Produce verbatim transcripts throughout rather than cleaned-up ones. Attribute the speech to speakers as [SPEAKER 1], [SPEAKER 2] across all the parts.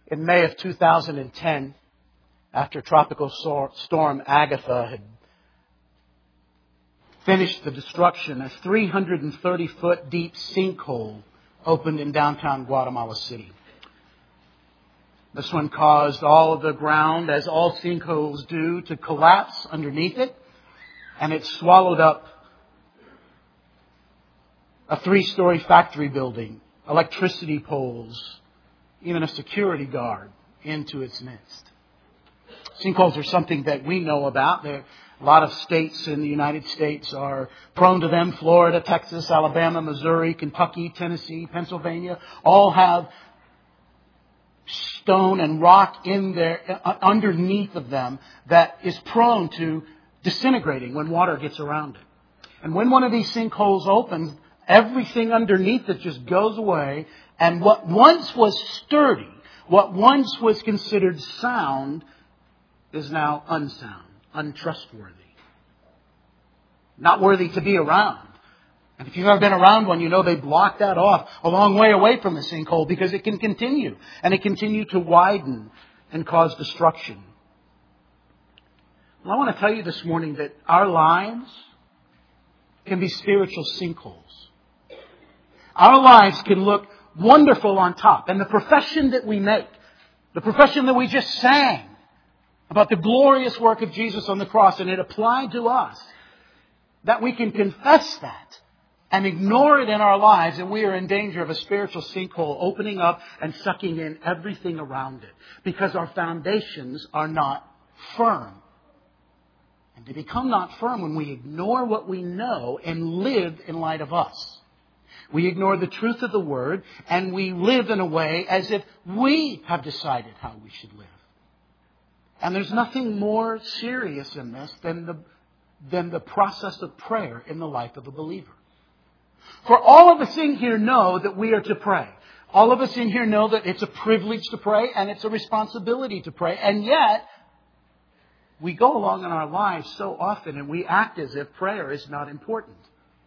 [SPEAKER 1] In May of two thousand ten, after Tropical Storm Agatha had finished the destruction, a three hundred thirty foot deep sinkhole opened in downtown Guatemala City. This one caused all of the ground, as all sinkholes do, to collapse underneath it, and it swallowed up a three-story factory building, electricity poles, even a security guard into its midst. Sinkholes are something that we know about. There, a lot of states in the United States are prone to them. Florida, Texas, Alabama, Missouri, Kentucky, Tennessee, Pennsylvania all have stone and rock in there, underneath of them, that is prone to disintegrating when water gets around it. And when one of these sinkholes opens, everything underneath it just goes away. And what once was sturdy, what once was considered sound, is now unsound, untrustworthy, not worthy to be around. And if you've ever been around one, you know they block that off a long way away from the sinkhole because it can continue. And it continue to widen and cause destruction. Well, I want to tell you this morning that our lives can be spiritual sinkholes. Our lives can look wonderful on top. And the profession that we make, the profession that we just sang about the glorious work of Jesus on the cross, and it applied to us, that we can confess that and ignore it in our lives, and we are in danger of a spiritual sinkhole opening up and sucking in everything around it because our foundations are not firm. And they become not firm when we ignore what we know and live in light of us. We ignore the truth of the Word, and we live in a way as if we have decided how we should live. And there's nothing more serious in this than the, than the process of prayer in the life of a believer. For all of us in here know that we are to pray. All of us in here know that it's a privilege to pray and it's a responsibility to pray. And yet, we go along in our lives so often and we act as if prayer is not important.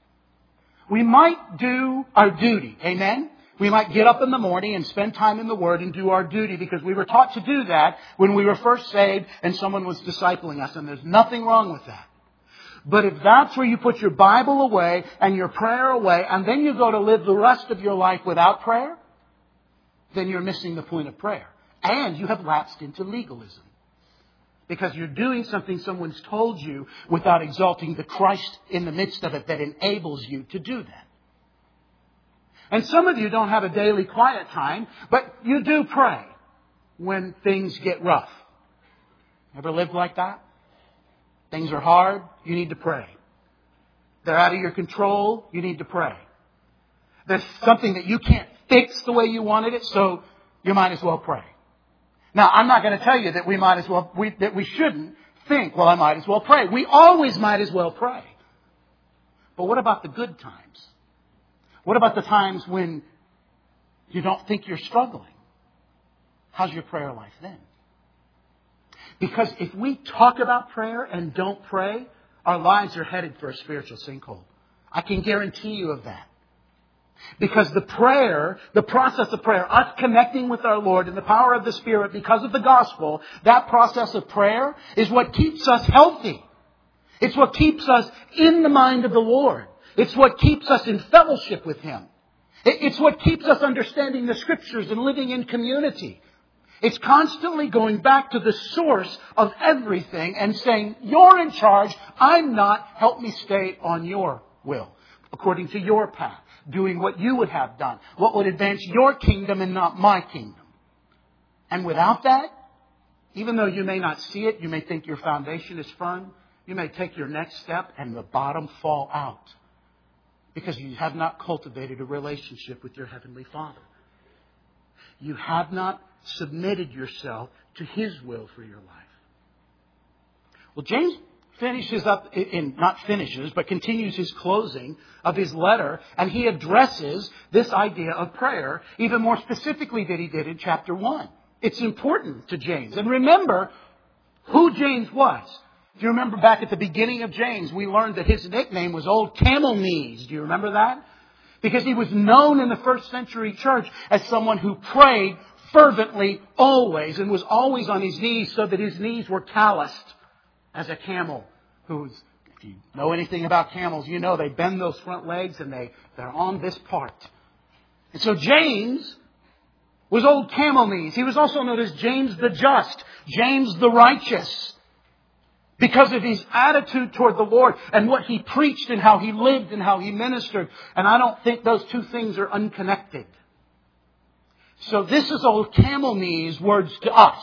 [SPEAKER 1] We might do our duty. Amen? We might get up in the morning and spend time in the Word and do our duty because we were taught to do that when we were first saved and someone was discipling us. And there's nothing wrong with that. But if that's where you put your Bible away and your prayer away and then you go to live the rest of your life without prayer, then you're missing the point of prayer. And you have lapsed into legalism. Because you're doing something someone's told you without exalting the Christ in the midst of it that enables you to do that. And some of you don't have a daily quiet time, but you do pray when things get rough. Ever lived like that? Things are hard, you need to pray. They're out of your control, you need to pray. There's something that you can't fix the way you wanted it, so you might as well pray. Now, I'm not going to tell you that we might as well, we, that we shouldn't think, well, I might as well pray. We always might as well pray. But what about the good times? What about the times when you don't think you're struggling? How's your prayer life then? Because if we talk about prayer and don't pray, our lives are headed for a spiritual sinkhole. I can guarantee you of that. Because the prayer, the process of prayer, us connecting with our Lord in the power of the Spirit because of the gospel, that process of prayer is what keeps us healthy. It's what keeps us in the mind of the Lord. It's what keeps us in fellowship with Him. It's what keeps us understanding the Scriptures and living in community. It's constantly going back to the source of everything and saying, you're in charge, I'm not, help me stay on your will, according to your path, doing what you would have done, what would advance your kingdom and not my kingdom. And without that, even though you may not see it, you may think your foundation is firm, you may take your next step and the bottom fall out because you have not cultivated a relationship with your Heavenly Father. You have not submitted yourself to His will for your life. Well, James finishes up, in not finishes, but continues his closing of his letter, and he addresses this idea of prayer even more specifically than he did in chapter one. It's important to James. And remember who James was. Do you remember back at the beginning of James, we learned that his nickname was Old Camel Knees. Do you remember that? Because he was known in the first century church as someone who prayed fervently always and was always on his knees so that his knees were calloused as a camel who's, if you know anything about camels, you know they bend those front legs and they, they're on this part. And so James was old camel knees. He was also known as James the Just, James the Righteous, because of his attitude toward the Lord and what he preached and how he lived and how he ministered. And I don't think those two things are unconnected. So this is old camel knees words to us.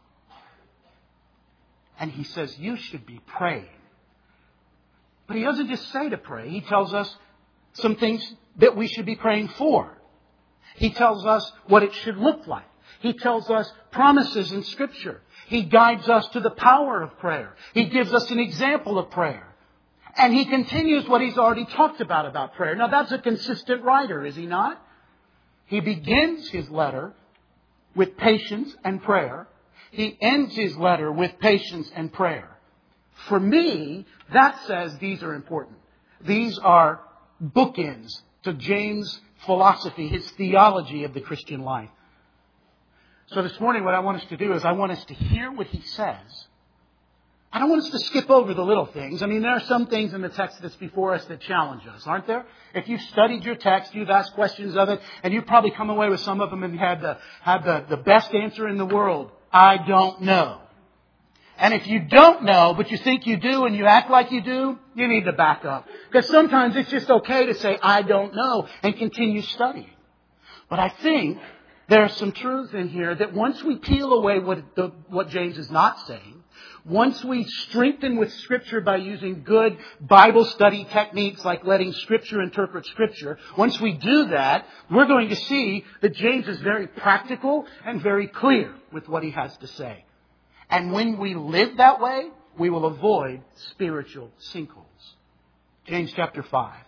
[SPEAKER 1] And he says, you should be praying. But he doesn't just say to pray. He tells us some things that we should be praying for. He tells us what it should look like. He tells us promises in Scripture. He guides us to the power of prayer. He gives us an example of prayer. And he continues what he's already talked about about prayer. Now that's a consistent writer, is he not? He begins his letter with patience and prayer. He ends his letter with patience and prayer. For me, that says these are important. These are bookends to James' philosophy, his theology of the Christian life. So this morning what I want us to do is I want us to hear what he says. I don't want us to skip over the little things. I mean, there are some things in the text that's before us that challenge us, aren't there? If you've studied your text, you've asked questions of it, and you've probably come away with some of them and had the, had the, the best answer in the world. I don't know. And if you don't know, but you think you do and you act like you do, you need to back up. Because sometimes it's just okay to say, I don't know, and continue studying. But I think there's some truth in here that once we peel away what, the, what James is not saying, once we strengthen with Scripture by using good Bible study techniques like letting Scripture interpret Scripture, once we do that, we're going to see that James is very practical and very clear with what he has to say. And when we live that way, we will avoid spiritual sinkholes. James chapter five.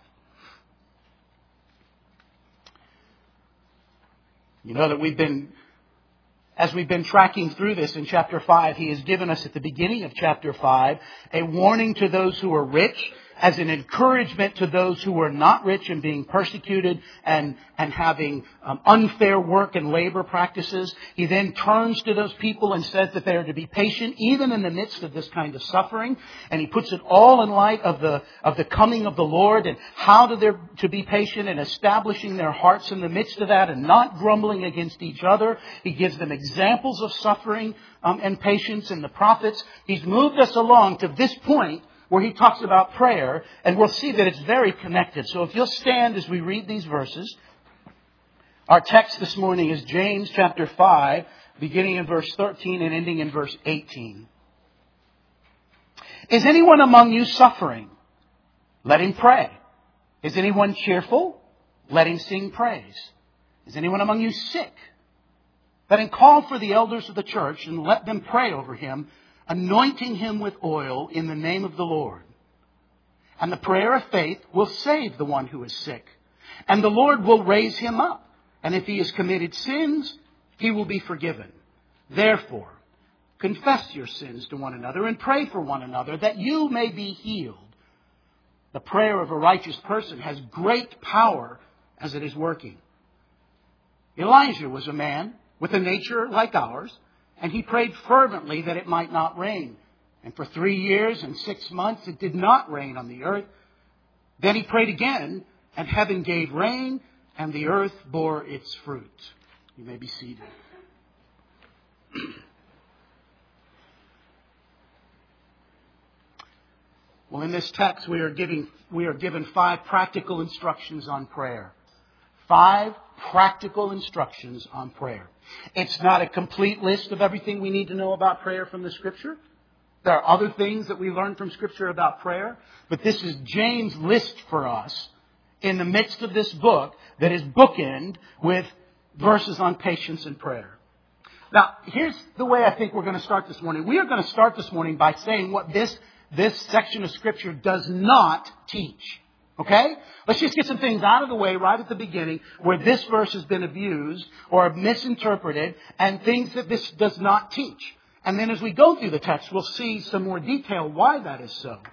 [SPEAKER 1] You know that we've been, as we've been tracking through this in chapter five, he has given us at the beginning of chapter five a warning to those who are rich, as an encouragement to those who are not rich and being persecuted and, and having um, unfair work and labor practices. He then turns to those people and says that they are to be patient even in the midst of this kind of suffering. And he puts it all in light of the, of the coming of the Lord and how to, their, to be patient and establishing their hearts in the midst of that and not grumbling against each other. He gives them examples of suffering um, and patience in the prophets. He's moved us along to this point where he talks about prayer, and we'll see that it's very connected. So if you'll stand as we read these verses. Our text this morning is James chapter five, beginning in verse thirteen and ending in verse eighteen. Is anyone among you suffering? Let him pray. Is anyone cheerful? Let him sing praise. Is anyone among you sick? Let him call for the elders of the church and let them pray over him, anointing him with oil in the name of the Lord. And the prayer of faith will save the one who is sick, and the Lord will raise him up. And if he has committed sins, he will be forgiven. Therefore, confess your sins to one another and pray for one another that you may be healed. The prayer of a righteous person has great power as it is working. Elijah was a man with a nature like ours, and he prayed fervently that it might not rain. And for three years and six months it did not rain on the earth. Then he prayed again, and heaven gave rain, and the earth bore its fruit. You may be seated. Well, in this text we are giving we are given five practical instructions on prayer. Five practical instructions on prayer. It's not a complete list of everything we need to know about prayer from the Scripture. There are other things that we learn from Scripture about prayer. But this is James' list for us in the midst of this book that is bookended with verses on patience and prayer. Now, here's the way I think we're going to start this morning. We are going to start this morning by saying what this, this section of Scripture does not teach. Okay? Let's just get some things out of the way right at the beginning where this verse has been abused or misinterpreted and things that this does not teach. And then as we go through the text, we'll see some more detail why that is so.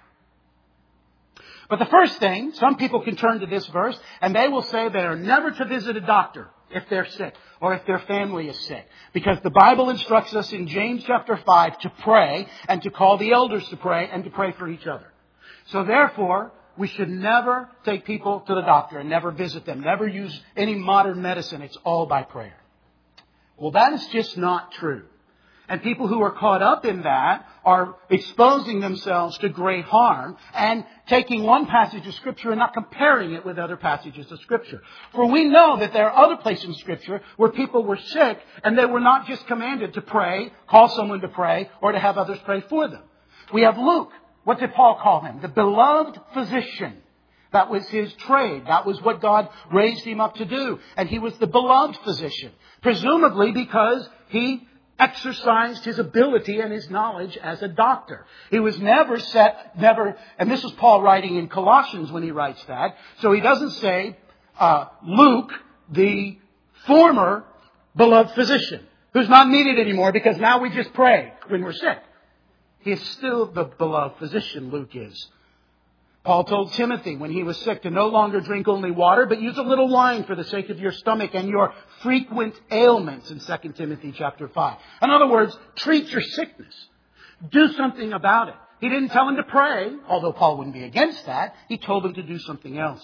[SPEAKER 1] But the first thing, some people can turn to this verse and they will say they are never to visit a doctor if they're sick or if their family is sick. Because the Bible instructs us in James chapter five to pray and to call the elders to pray and to pray for each other. So therefore, we should never take people to the doctor and never visit them. Never use any modern medicine. It's all by prayer. Well, that is just not true. And people who are caught up in that are exposing themselves to great harm and taking one passage of Scripture and not comparing it with other passages of Scripture. For we know that there are other places in Scripture where people were sick and they were not just commanded to pray, call someone to pray, or to have others pray for them. We have Luke. What did Paul call him? The beloved physician. That was his trade. That was what God raised him up to do. And he was the beloved physician. Presumably because he exercised his ability and his knowledge as a doctor. He was never set, never, and this is Paul writing in Colossians when he writes that. So he doesn't say, uh, Luke, the former beloved physician, who's not needed anymore because now we just pray when we're sick. He is still the beloved physician, Luke is. Paul told Timothy when he was sick to no longer drink only water, but use a little wine for the sake of your stomach and your frequent ailments in Second Timothy chapter five. In other words, treat your sickness. Do something about it. He didn't tell him to pray, although Paul wouldn't be against that. He told him to do something else.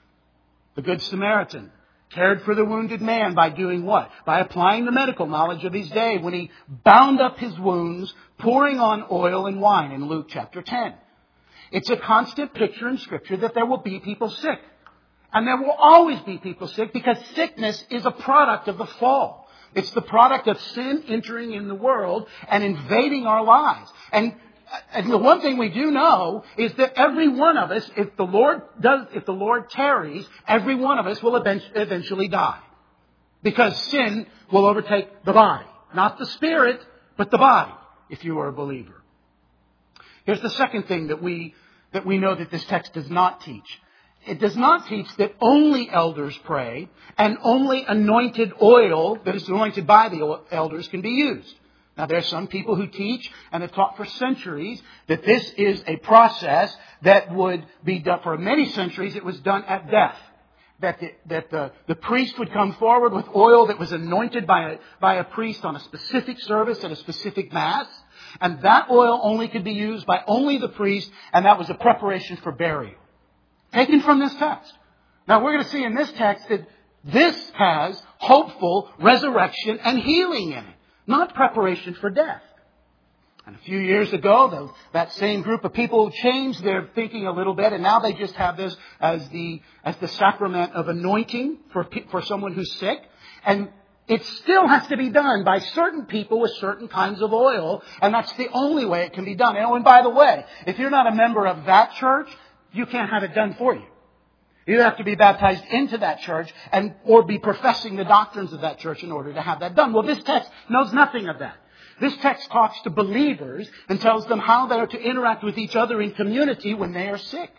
[SPEAKER 1] The Good Samaritan cared for the wounded man by doing what? By applying the medical knowledge of his day when he bound up his wounds, pouring on oil and wine in Luke chapter ten. It's a constant picture in Scripture that there will be people sick. And there will always be people sick because sickness is a product of the fall. It's the product of sin entering in the world and invading our lives. And, and the one thing we do know is that every one of us, if the Lord does, if the Lord tarries, every one of us will eventually die. Because sin will overtake the body. Not the spirit, but the body, if you are a believer. Here's the second thing that we that we know that this text does not teach. It does not teach that only elders pray and only anointed oil that is anointed by the elders can be used. Now, there are some people who teach and have taught for centuries that this is a process that would be done for many centuries. It was done at death. That the, that the, the priest would come forward with oil that was anointed by a, by a priest on a specific service at a specific mass. And that oil only could be used by only the priest, and that was a preparation for burial. Taken from this text. Now we're going to see in this text that this has hopeful resurrection and healing in it, not preparation for death. And a few years ago, the, that same group of people changed their thinking a little bit, and now they just have this as the as the sacrament of anointing for for someone who's sick. And it still has to be done by certain people with certain kinds of oil, and that's the only way it can be done. Oh, and by the way, if you're not a member of that church, you can't have it done for you. You have to be baptized into that church and or be professing the doctrines of that church in order to have that done. Well, this text knows nothing of that. This text talks to believers and tells them how they are to interact with each other in community when they are sick.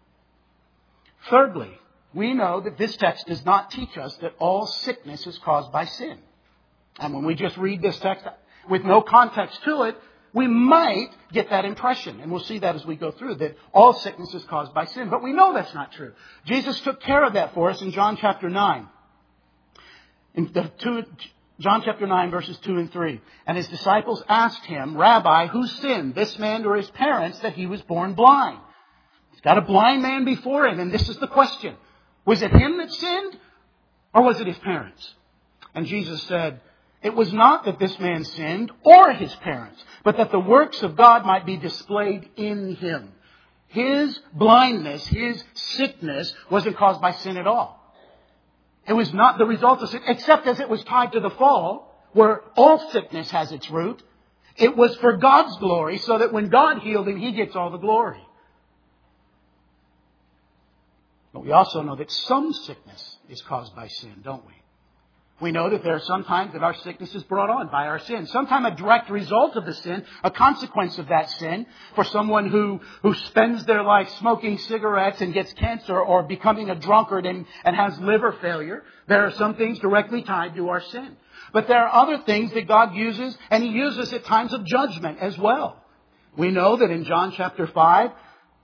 [SPEAKER 1] Thirdly, we know that this text does not teach us that all sickness is caused by sin. And when we just read this text with no context to it, we might get that impression. And we'll see that as we go through, that all sickness is caused by sin. But we know that's not true. Jesus took care of that for us in John chapter nine. In the two, John chapter nine, verses two and three. And his disciples asked him, Rabbi, who sinned, this man or his parents, that he was born blind? He's got a blind man before him, and this is the question. Was it him that sinned, or was it his parents? And Jesus said, it was not that this man sinned or his parents, but that the works of God might be displayed in him. His blindness, his sickness, wasn't caused by sin at all. It was not the result of sin, except as it was tied to the fall, where all sickness has its root. It was for God's glory, so that when God healed him, he gets all the glory. But we also know that some sickness is caused by sin, don't we? We know that there are some times that our sickness is brought on by our sin. Sometimes a direct result of the sin, a consequence of that sin, for someone who, who spends their life smoking cigarettes and gets cancer or becoming a drunkard and, and has liver failure. There are some things directly tied to our sin. But there are other things that God uses, and He uses at times of judgment as well. We know that in John chapter five,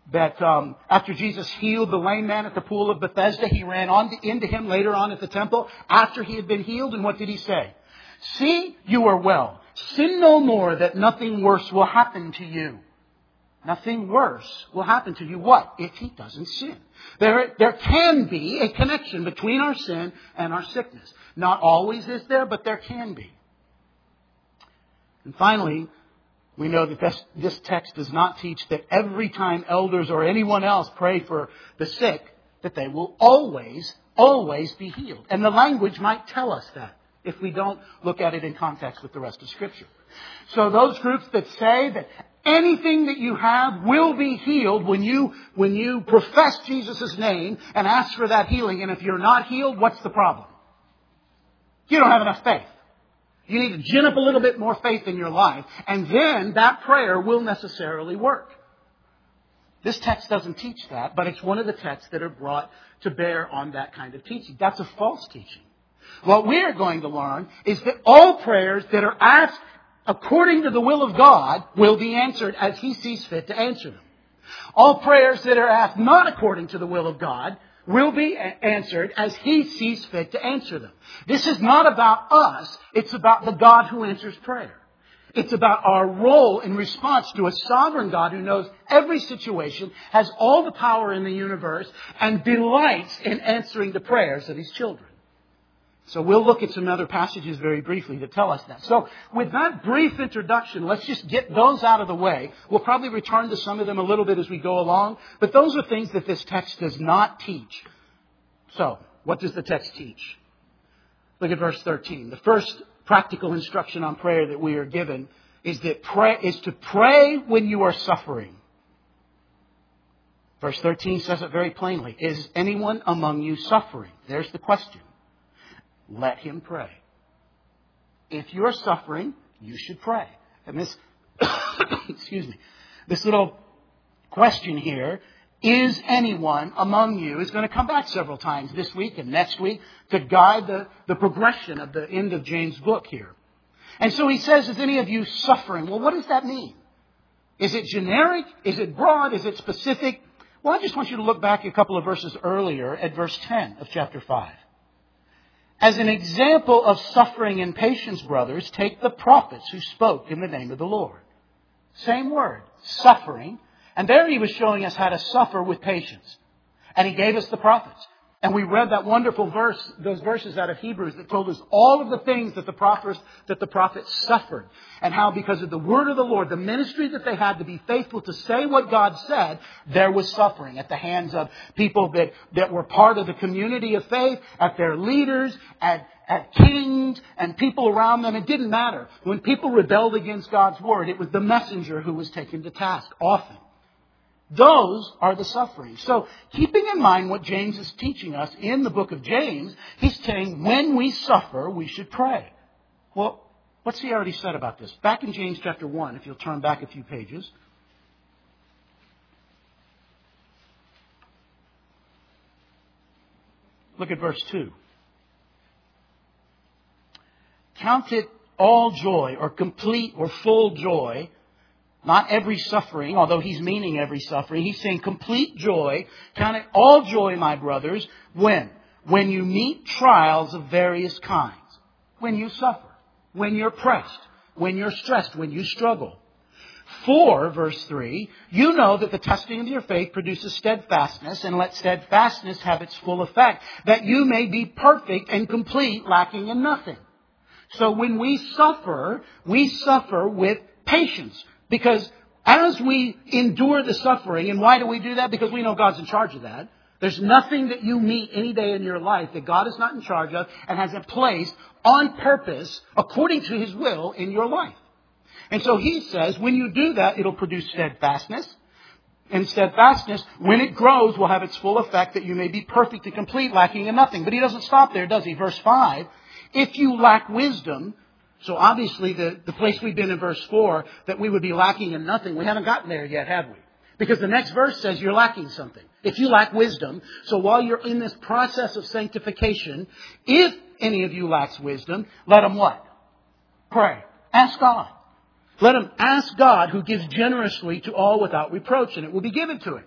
[SPEAKER 1] that um, after Jesus healed the lame man at the pool of Bethesda, he ran on to, into him later on at the temple after he had been healed. And what did he say? See, you are well. Sin no more, that nothing worse will happen to you. Nothing worse will happen to you. What? If he doesn't sin. There, there can be a connection between our sin and our sickness. Not always is there, but there can be. And finally, we know that this, this text does not teach that every time elders or anyone else pray for the sick, that they will always, always be healed. And the language might tell us that if we don't look at it in context with the rest of Scripture. So those groups that say that anything that you have will be healed when you, when you profess Jesus' name and ask for that healing. And if you're not healed, what's the problem? You don't have enough faith. You need to gin up a little bit more faith in your life, and then that prayer will necessarily work. This text doesn't teach that, but it's one of the texts that are brought to bear on that kind of teaching. That's a false teaching. What we're going to learn is that all prayers that are asked according to the will of God will be answered as He sees fit to answer them. All prayers that are asked not according to the will of God will be answered as He sees fit to answer them. This is not about us. It's about the God who answers prayer. It's about our role in response to a sovereign God who knows every situation, has all the power in the universe, and delights in answering the prayers of His children. So we'll look at some other passages very briefly to tell us that. So with that brief introduction, let's just get those out of the way. We'll probably return to some of them a little bit as we go along. But those are things that this text does not teach. So what does the text teach? Look at verse thirteen. The first practical instruction on prayer that we are given is that pray is to pray when you are suffering. Verse thirteen says it very plainly. Is anyone among you suffering? There's the question. Let him pray. If you're suffering, you should pray. And this, excuse me, this little question here, is anyone among you, is going to come back several times this week and next week to guide the, the progression of the end of James' book here. And so he says, is any of you suffering? Well, what does that mean? Is it generic? Is it broad? Is it specific? Well, I just want you to look back a couple of verses earlier at verse ten of chapter five. As an example of suffering and patience, brothers, take the prophets who spoke in the name of the Lord. Same word, suffering. And there he was showing us how to suffer with patience. And he gave us the prophets. And we read that wonderful verse, those verses out of Hebrews that told us all of the things that the prophets, that the prophets suffered. And how because of the word of the Lord, the ministry that they had to be faithful to say what God said, there was suffering at the hands of people that, that were part of the community of faith, at their leaders, at, at kings and people around them. It didn't matter. When people rebelled against God's word, it was the messenger who was taken to task often. Those are the sufferings. So keeping in mind what James is teaching us in the book of James, he's saying when we suffer, we should pray. Well, what's he already said about this? Back in James chapter one, if you'll turn back a few pages. Look at verse two. Count it all joy or complete or full joy. Not every suffering, although he's meaning every suffering. He's saying complete joy. Count it all joy, my brothers. When? When you meet trials of various kinds. When you suffer. When you're pressed. When you're stressed. When you struggle. For, verse three, you know that the testing of your faith produces steadfastness, and let steadfastness have its full effect, that you may be perfect and complete, lacking in nothing. So when we suffer, we suffer with patience. Because as we endure the suffering, and why do we do that? Because we know God's in charge of that. There's nothing that you meet any day in your life that God is not in charge of and has it placed on purpose according to His will in your life. And so he says, when you do that, it'll produce steadfastness. And steadfastness, when it grows, will have its full effect that you may be perfect and complete, lacking in nothing. But he doesn't stop there, does he? Verse five, if you lack wisdom. So obviously the, the place we've been in verse four, that we would be lacking in nothing, we haven't gotten there yet, have we? Because the next verse says you're lacking something. If you lack wisdom, so while you're in this process of sanctification, if any of you lacks wisdom, let him what? Pray. Ask God. Let him ask God, who gives generously to all without reproach, and it will be given to him.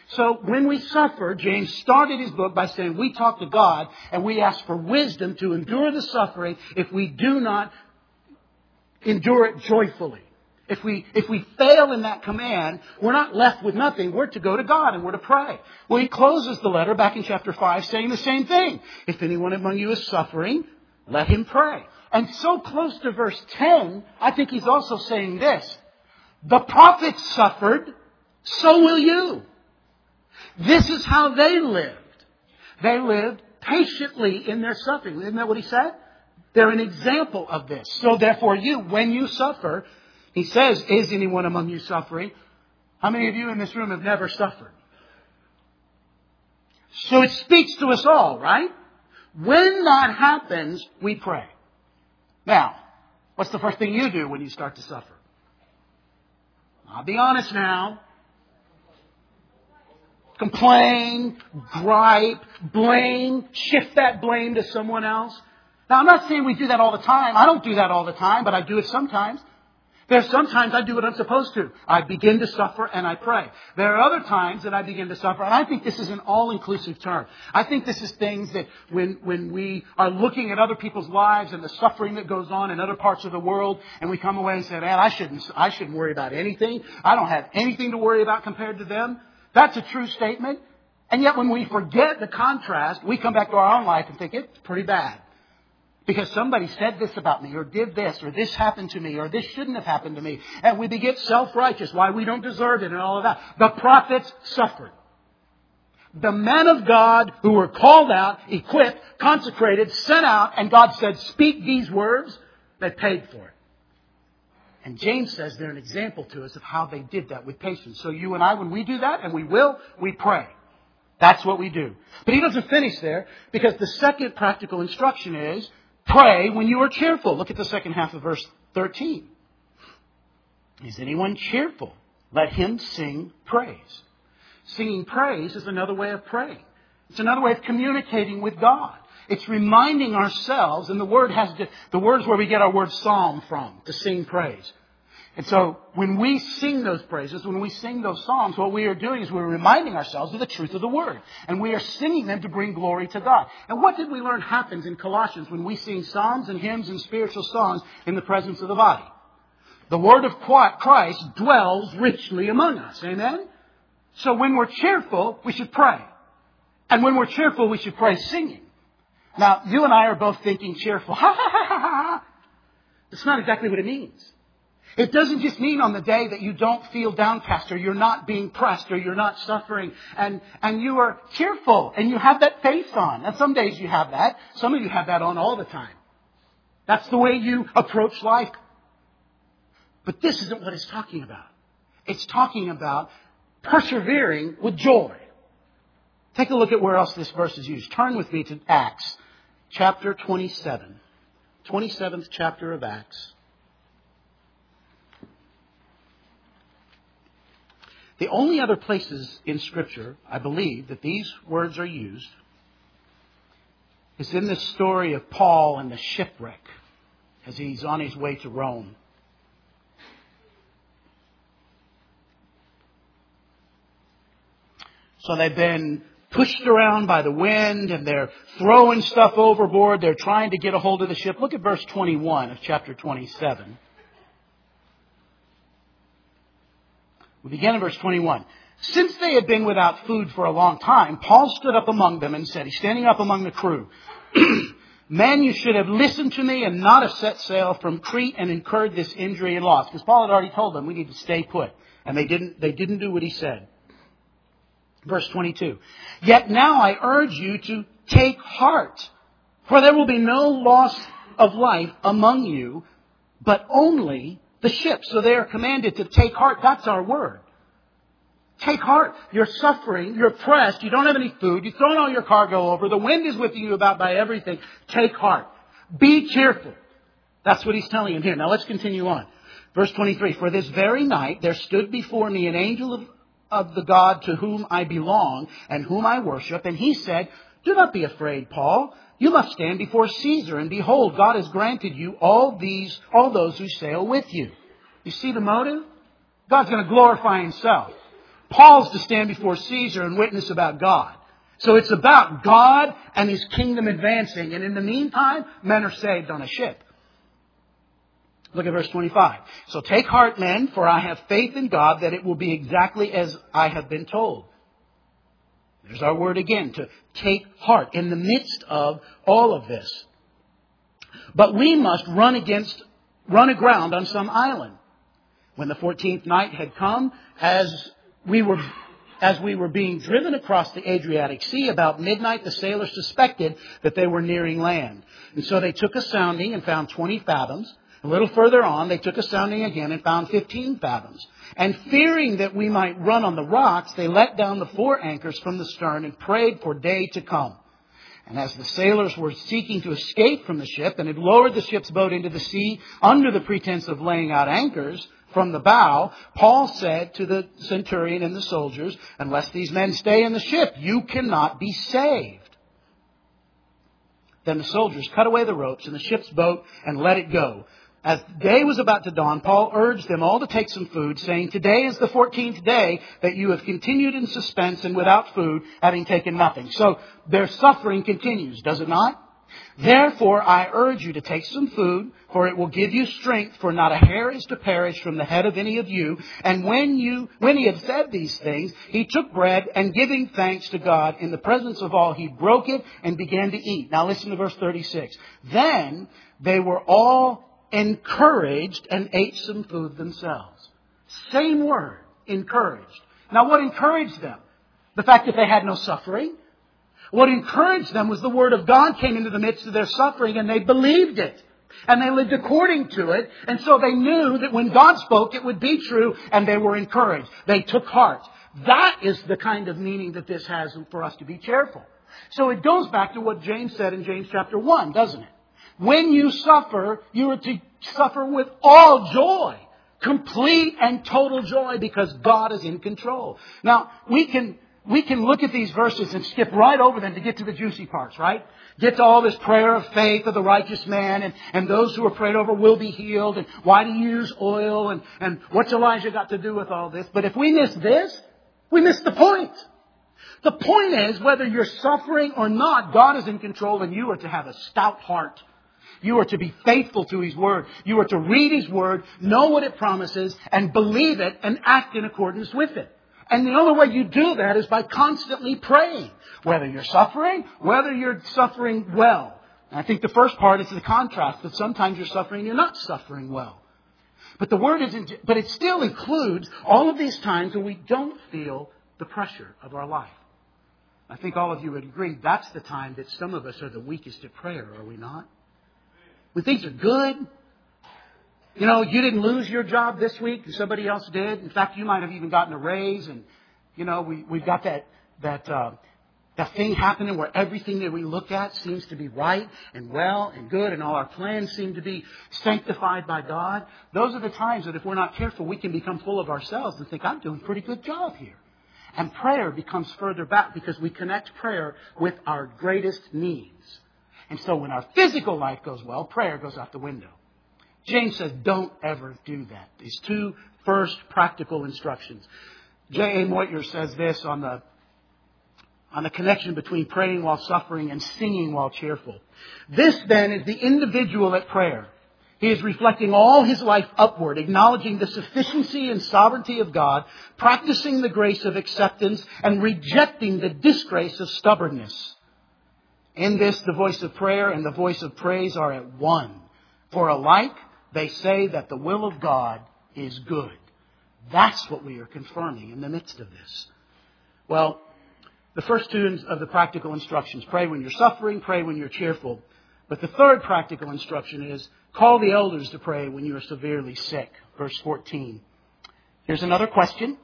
[SPEAKER 1] So when we suffer, James started his book by saying we talk to God and we ask for wisdom to endure the suffering if we do not endure it joyfully. If we, if we fail in that command, we're not left with nothing. We're to go to God and we're to pray. Well, he closes the letter back in chapter five saying the same thing. If anyone among you is suffering, let him pray. And so close to verse ten, I think he's also saying this. The prophets suffered, so will you. This is how they lived. They lived patiently in their suffering. Isn't that what he said? They're an example of this. So therefore you, when you suffer, he says, is anyone among you suffering? How many of you in this room have never suffered? So it speaks to us all, right? When that happens, we pray. Now, what's the first thing you do when you start to suffer? I'll be honest now. Complain, gripe, blame, shift that blame to someone else. Now, I'm not saying we do that all the time. I don't do that all the time, but I do it sometimes. There's sometimes I do what I'm supposed to. I begin to suffer and I pray. There are other times that I begin to suffer. And I think this is an all-inclusive term. I think this is things that when, when we are looking at other people's lives and the suffering that goes on in other parts of the world, and we come away and say, man, I shouldn't, I shouldn't worry about anything. I don't have anything to worry about compared to them. That's a true statement. And yet when we forget the contrast, we come back to our own life and think it's pretty bad. Because somebody said this about me, or did this, or this happened to me, or this shouldn't have happened to me. And we get self-righteous, why we don't deserve it and all of that. The prophets suffered. The men of God who were called out, equipped, consecrated, sent out, and God said, speak these words, they paid for it. And James says they're an example to us of how they did that with patience. So you and I, when we do that, and we will, we pray. That's what we do. But he doesn't finish there, because the second practical instruction is, pray when you are cheerful. Look at the second half of verse thirteen. Is anyone cheerful? Let him sing praise. Singing praise is another way of praying. It's another way of communicating with God. It's reminding ourselves, and the word has to, the word's where we get our word psalm from, to sing praise. And so when we sing those praises, when we sing those psalms, what we are doing is we're reminding ourselves of the truth of the Word. And we are singing them to bring glory to God. And what did we learn happens in Colossians when we sing psalms and hymns and spiritual songs in the presence of the body? The Word of Christ dwells richly among us. Amen? So when we're cheerful, we should pray. And when we're cheerful, we should pray singing. Now, you and I are both thinking cheerful. Ha ha ha ha ha. That's not exactly what it means. It doesn't just mean on the day that you don't feel downcast or you're not being pressed or you're not suffering and, and you are cheerful and you have that face on. And some days you have that. Some of you have that on all the time. That's the way you approach life. But this isn't what it's talking about. It's talking about persevering with joy. Take a look at where else this verse is used. Turn with me to Acts chapter twenty-seven. twenty-seventh chapter of Acts. The only other places in Scripture, I believe, that these words are used is in the story of Paul and the shipwreck as he's on his way to Rome. So they've been pushed around by the wind and they're throwing stuff overboard. They're trying to get a hold of the ship. Look at verse twenty-one of chapter twenty-seven. We begin in verse twenty-one. Since they had been without food for a long time, Paul stood up among them and said, he's standing up among the crew, men, you should have listened to me and not have set sail from Crete and incurred this injury and loss. Because Paul had already told them we need to stay put. And they didn't, they didn't do what he said. Verse twenty-two. Yet now I urge you to take heart, for there will be no loss of life among you, but only the ship. So they are commanded to take heart. That's our word. Take heart. You're suffering. You're pressed. You don't have any food. You've thrown all your cargo over. The wind is whipping you about by everything. Take heart. Be cheerful. That's what he's telling him here. Now let's continue on. Verse twenty-three. For this very night there stood before me an angel of, of the God to whom I belong and whom I worship. And he said, do not be afraid, Paul. You must stand before Caesar, and behold, God has granted you all these, all those who sail with you. You see the motive? God's going to glorify himself. Paul's to stand before Caesar and witness about God. So it's about God and His kingdom advancing. And in the meantime, men are saved on a ship. Look at verse twenty-five. So take heart, men, for I have faith in God that it will be exactly as I have been told. There's our word again, to take heart in the midst of all of this. But we must run against, run aground on some island. When the fourteenth night had come, as we were, as we were being driven across the Adriatic Sea, about midnight the sailors suspected that they were nearing land. And so they took a sounding and found twenty fathoms. A little further on, they took a sounding again and found fifteen fathoms. And fearing that we might run on the rocks, they let down the four anchors from the stern and prayed for day to come. And as the sailors were seeking to escape from the ship and had lowered the ship's boat into the sea under the pretense of laying out anchors from the bow, Paul said to the centurion and the soldiers, unless these men stay in the ship, you cannot be saved. Then the soldiers cut away the ropes in the ship's boat and let it go. As day was about to dawn, Paul urged them all to take some food, saying, today is the fourteenth day that you have continued in suspense and without food, having taken nothing. So their suffering continues, does it not? Therefore, I urge you to take some food, for it will give you strength, for not a hair is to perish from the head of any of you. And when you, when he had said these things, he took bread and giving thanks to God in the presence of all, he broke it and began to eat. Now listen to verse thirty-six. Then they were all encouraged and ate some food themselves. Same word, encouraged. Now what encouraged them? The fact that they had no suffering. What encouraged them was the Word of God came into the midst of their suffering and they believed it. And they lived according to it. And so they knew that when God spoke, it would be true, and they were encouraged. They took heart. That is the kind of meaning that this has for us to be cheerful. So it goes back to what James said in James chapter one, doesn't it? When you suffer, you are to suffer with all joy. Complete and total joy, because God is in control. Now, we can we can look at these verses and skip right over them to get to the juicy parts, right? Get to all this prayer of faith of the righteous man, and, and those who are prayed over will be healed, and why do you use oil, and, and what's Elijah got to do with all this? But if we miss this, we miss the point. The point is, whether you're suffering or not, God is in control, and you are to have a stout heart. You are to be faithful to His Word. You are to read His Word, know what it promises, and believe it, and act in accordance with it. And the only way you do that is by constantly praying. Whether you're suffering, whether you're suffering well. And I think the first part is the contrast, that sometimes you're suffering and you're not suffering well. But the word isn't, but it still includes all of these times when we don't feel the pressure of our life. I think all of you would agree that's the time that some of us are the weakest at prayer, are we not? When things are good. You know, you didn't lose your job this week and somebody else did. In fact, you might have even gotten a raise, and, you know, we, we've got that, that, uh, that thing happening where everything that we look at seems to be right and well and good, and all our plans seem to be sanctified by God. Those are the times that if we're not careful, we can become full of ourselves and think, I'm doing a pretty good job here. And prayer becomes further back because we connect prayer with our greatest needs. And so when our physical life goes well, prayer goes out the window. James says, don't ever do that. These two first practical instructions. J A Moyer says this on the, on the connection between praying while suffering and singing while cheerful. This then is the individual at prayer. He is reflecting all his life upward, acknowledging the sufficiency and sovereignty of God, practicing the grace of acceptance, and rejecting the disgrace of stubbornness. In this, the voice of prayer and the voice of praise are at one. For alike, they say that the will of God is good. That's what we are confirming in the midst of this. Well, the first two of the practical instructions, pray when you're suffering, pray when you're cheerful. But the third practical instruction is, call the elders to pray when you are severely sick. Verse fourteen. Here's another question.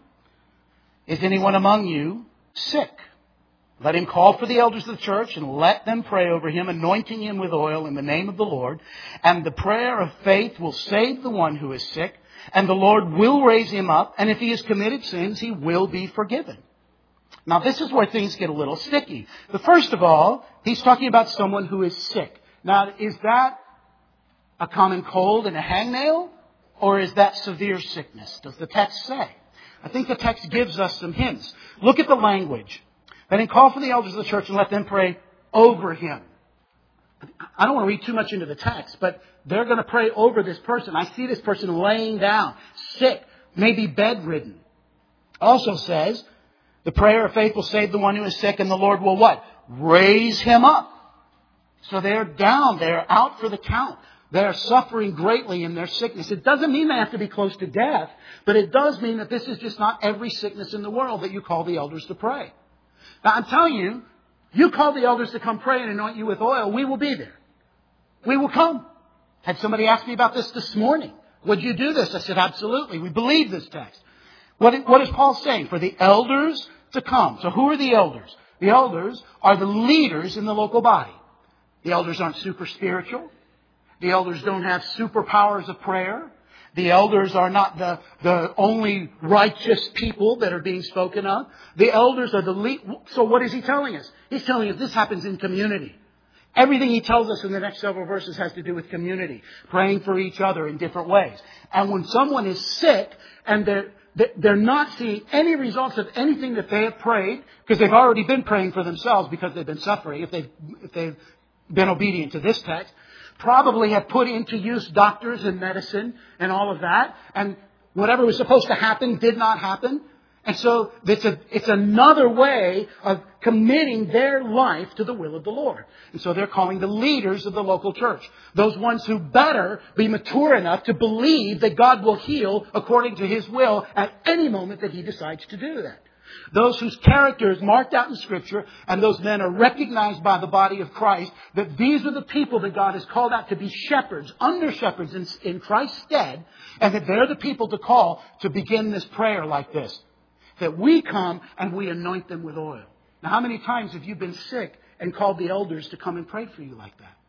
[SPEAKER 1] Is anyone among you sick? Let him call for the elders of the church and let them pray over him, anointing him with oil in the name of the Lord. And the prayer of faith will save the one who is sick, and the Lord will raise him up. And if he has committed sins, he will be forgiven. Now, this is where things get a little sticky. But first of all, he's talking about someone who is sick. Now, is that a common cold and a hangnail? Or is that severe sickness? Does the text say? I think the text gives us some hints. Look at the language. Then call for the elders of the church and let them pray over him. I don't want to read too much into the text, but they're going to pray over this person. I see this person laying down, sick, maybe bedridden. Also says, the prayer of faith will save the one who is sick, and the Lord will what? Raise him up. So they're down. They're out for the count. They're suffering greatly in their sickness. It doesn't mean they have to be close to death, but it does mean that this is just not every sickness in the world that you call the elders to pray. Now, I'm telling you, you call the elders to come pray and anoint you with oil, we will be there. We will come. Had somebody asked me about this this morning. Would you do this? I said, absolutely. We believe this text. What, what is Paul saying? For the elders to come. So who are the elders? The elders are the leaders in the local body. The elders aren't super spiritual. The elders don't have superpowers of prayer. The elders are not the, the only righteous people that are being spoken of. The elders are the lead. So what is he telling us? He's telling us this happens in community. Everything he tells us in the next several verses has to do with community, praying for each other in different ways. And when someone is sick and they're, they're not seeing any results of anything that they have prayed, because they've already been praying for themselves because they've been suffering, if they've, if they've been obedient to this text, probably have put into use doctors and medicine and all of that. And whatever was supposed to happen did not happen. And so it's, a, it's another way of committing their life to the will of the Lord. And so they're calling the leaders of the local church. Those ones who better be mature enough to believe that God will heal according to his will at any moment that he decides to do that. Those whose character is marked out in Scripture, and those men are recognized by the body of Christ, that these are the people that God has called out to be shepherds, under shepherds in, in Christ's stead, and that they're the people to call to begin this prayer like this. That we come and we anoint them with oil. Now, how many times have you been sick and called the elders to come and pray for you like that?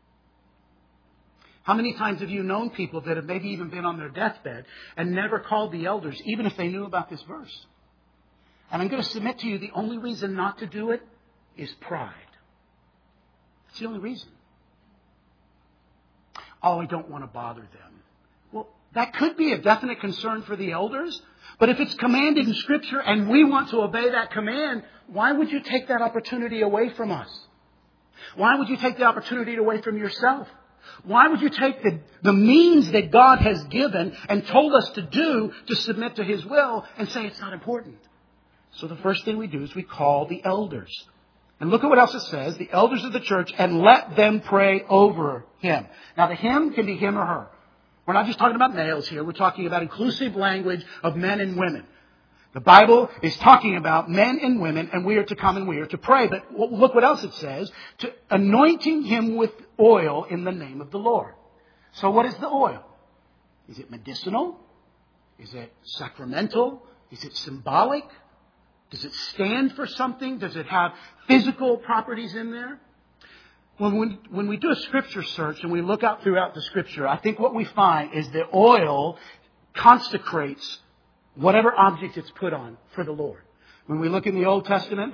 [SPEAKER 1] How many times have you known people that have maybe even been on their deathbed and never called the elders, even if they knew about this verse? And I'm going to submit to you, the only reason not to do it is pride. That's the only reason. Oh, I don't want to bother them. Well, that could be a definite concern for the elders. But if it's commanded in Scripture and we want to obey that command, why would you take that opportunity away from us? Why would you take the opportunity away from yourself? Why would you take the, the means that God has given and told us to do to submit to his will and say it's not important? So the first thing we do is we call the elders. And look at what else it says. The elders of the church, and let them pray over him. Now the him can be him or her. We're not just talking about males here. We're talking about inclusive language of men and women. The Bible is talking about men and women, and we are to come and we are to pray. But look what else it says. To anointing him with oil in the name of the Lord. So what is the oil? Is it medicinal? Is it sacramental? Is it symbolic? Does it stand for something? Does it have physical properties in there? When we, when we do a scripture search and we look out throughout the scripture, I think what we find is that oil consecrates whatever object it's put on for the Lord. When we look in the Old Testament,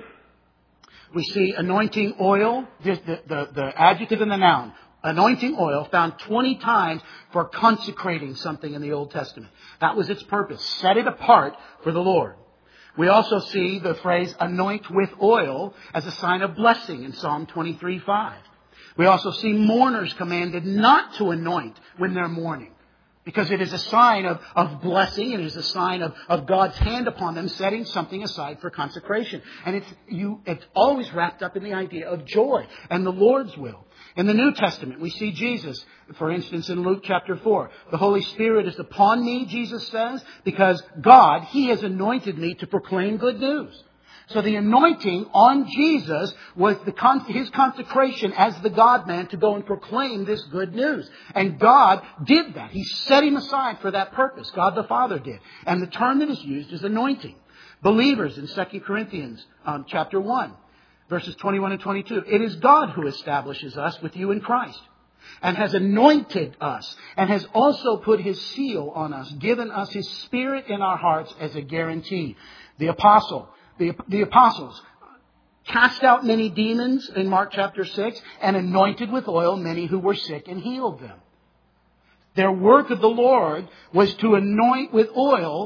[SPEAKER 1] we see anointing oil, the, the, the adjective and the noun, anointing oil, found twenty times for consecrating something in the Old Testament. That was its purpose. Set it apart for the Lord. We also see the phrase anoint with oil as a sign of blessing in Psalm twenty-three five. We also see mourners commanded not to anoint when they're mourning, because it is a sign of, of blessing. It is a sign of, of God's hand upon them, setting something aside for consecration. And it's, you, it's always wrapped up in the idea of joy and the Lord's will. In the New Testament, we see Jesus, for instance, in Luke chapter four. The Holy Spirit is upon me, Jesus says, because God, he has anointed me to proclaim good news. So the anointing on Jesus was the con- his consecration as the God-man to go and proclaim this good news. And God did that. He set him aside for that purpose. God the Father did. And the term that is used is anointing. Believers in Second Corinthians um, chapter one. Verses twenty-one and twenty-two. It is God who establishes us with you in Christ and has anointed us and has also put his seal on us, given us his Spirit in our hearts as a guarantee. The apostle, the, the apostles cast out many demons in Mark chapter six and anointed with oil many who were sick and healed them. Their work of the Lord was to anoint with oil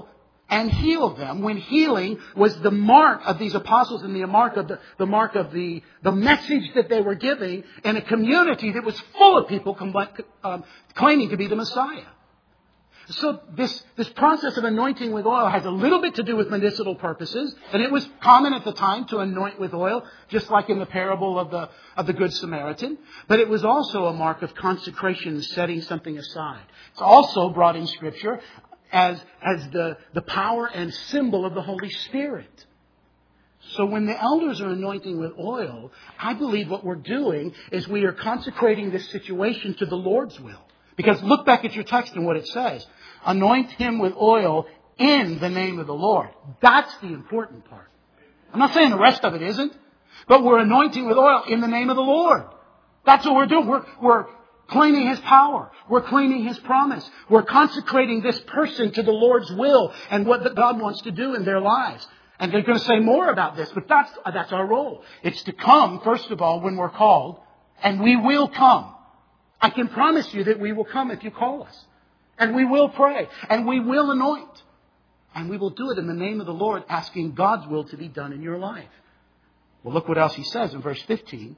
[SPEAKER 1] and healed them, when healing was the mark of these apostles and the mark of the, the mark of the, the message that they were giving in a community that was full of people com- um, claiming to be the Messiah. So this, this process of anointing with oil has a little bit to do with medicinal purposes, and it was common at the time to anoint with oil, just like in the parable of the, of the Good Samaritan. But it was also a mark of consecration, setting something aside. It's also brought in Scripture as, as the, the power and symbol of the Holy Spirit. So when the elders are anointing with oil, I believe what we're doing is we are consecrating this situation to the Lord's will. Because look back at your text and what it says. Anoint him with oil in the name of the Lord. That's the important part. I'm not saying the rest of it isn't. But we're anointing with oil in the name of the Lord. That's what we're doing. We're, we're claiming His power. We're claiming His promise. We're consecrating this person to the Lord's will and what God wants to do in their lives. And they're going to say more about this. But that's, that's our role. It's to come, first of all, when we're called. And we will come. I can promise you that we will come if you call us. And we will pray. And we will anoint. And we will do it in the name of the Lord, asking God's will to be done in your life. Well, look what else He says in verse fifteen.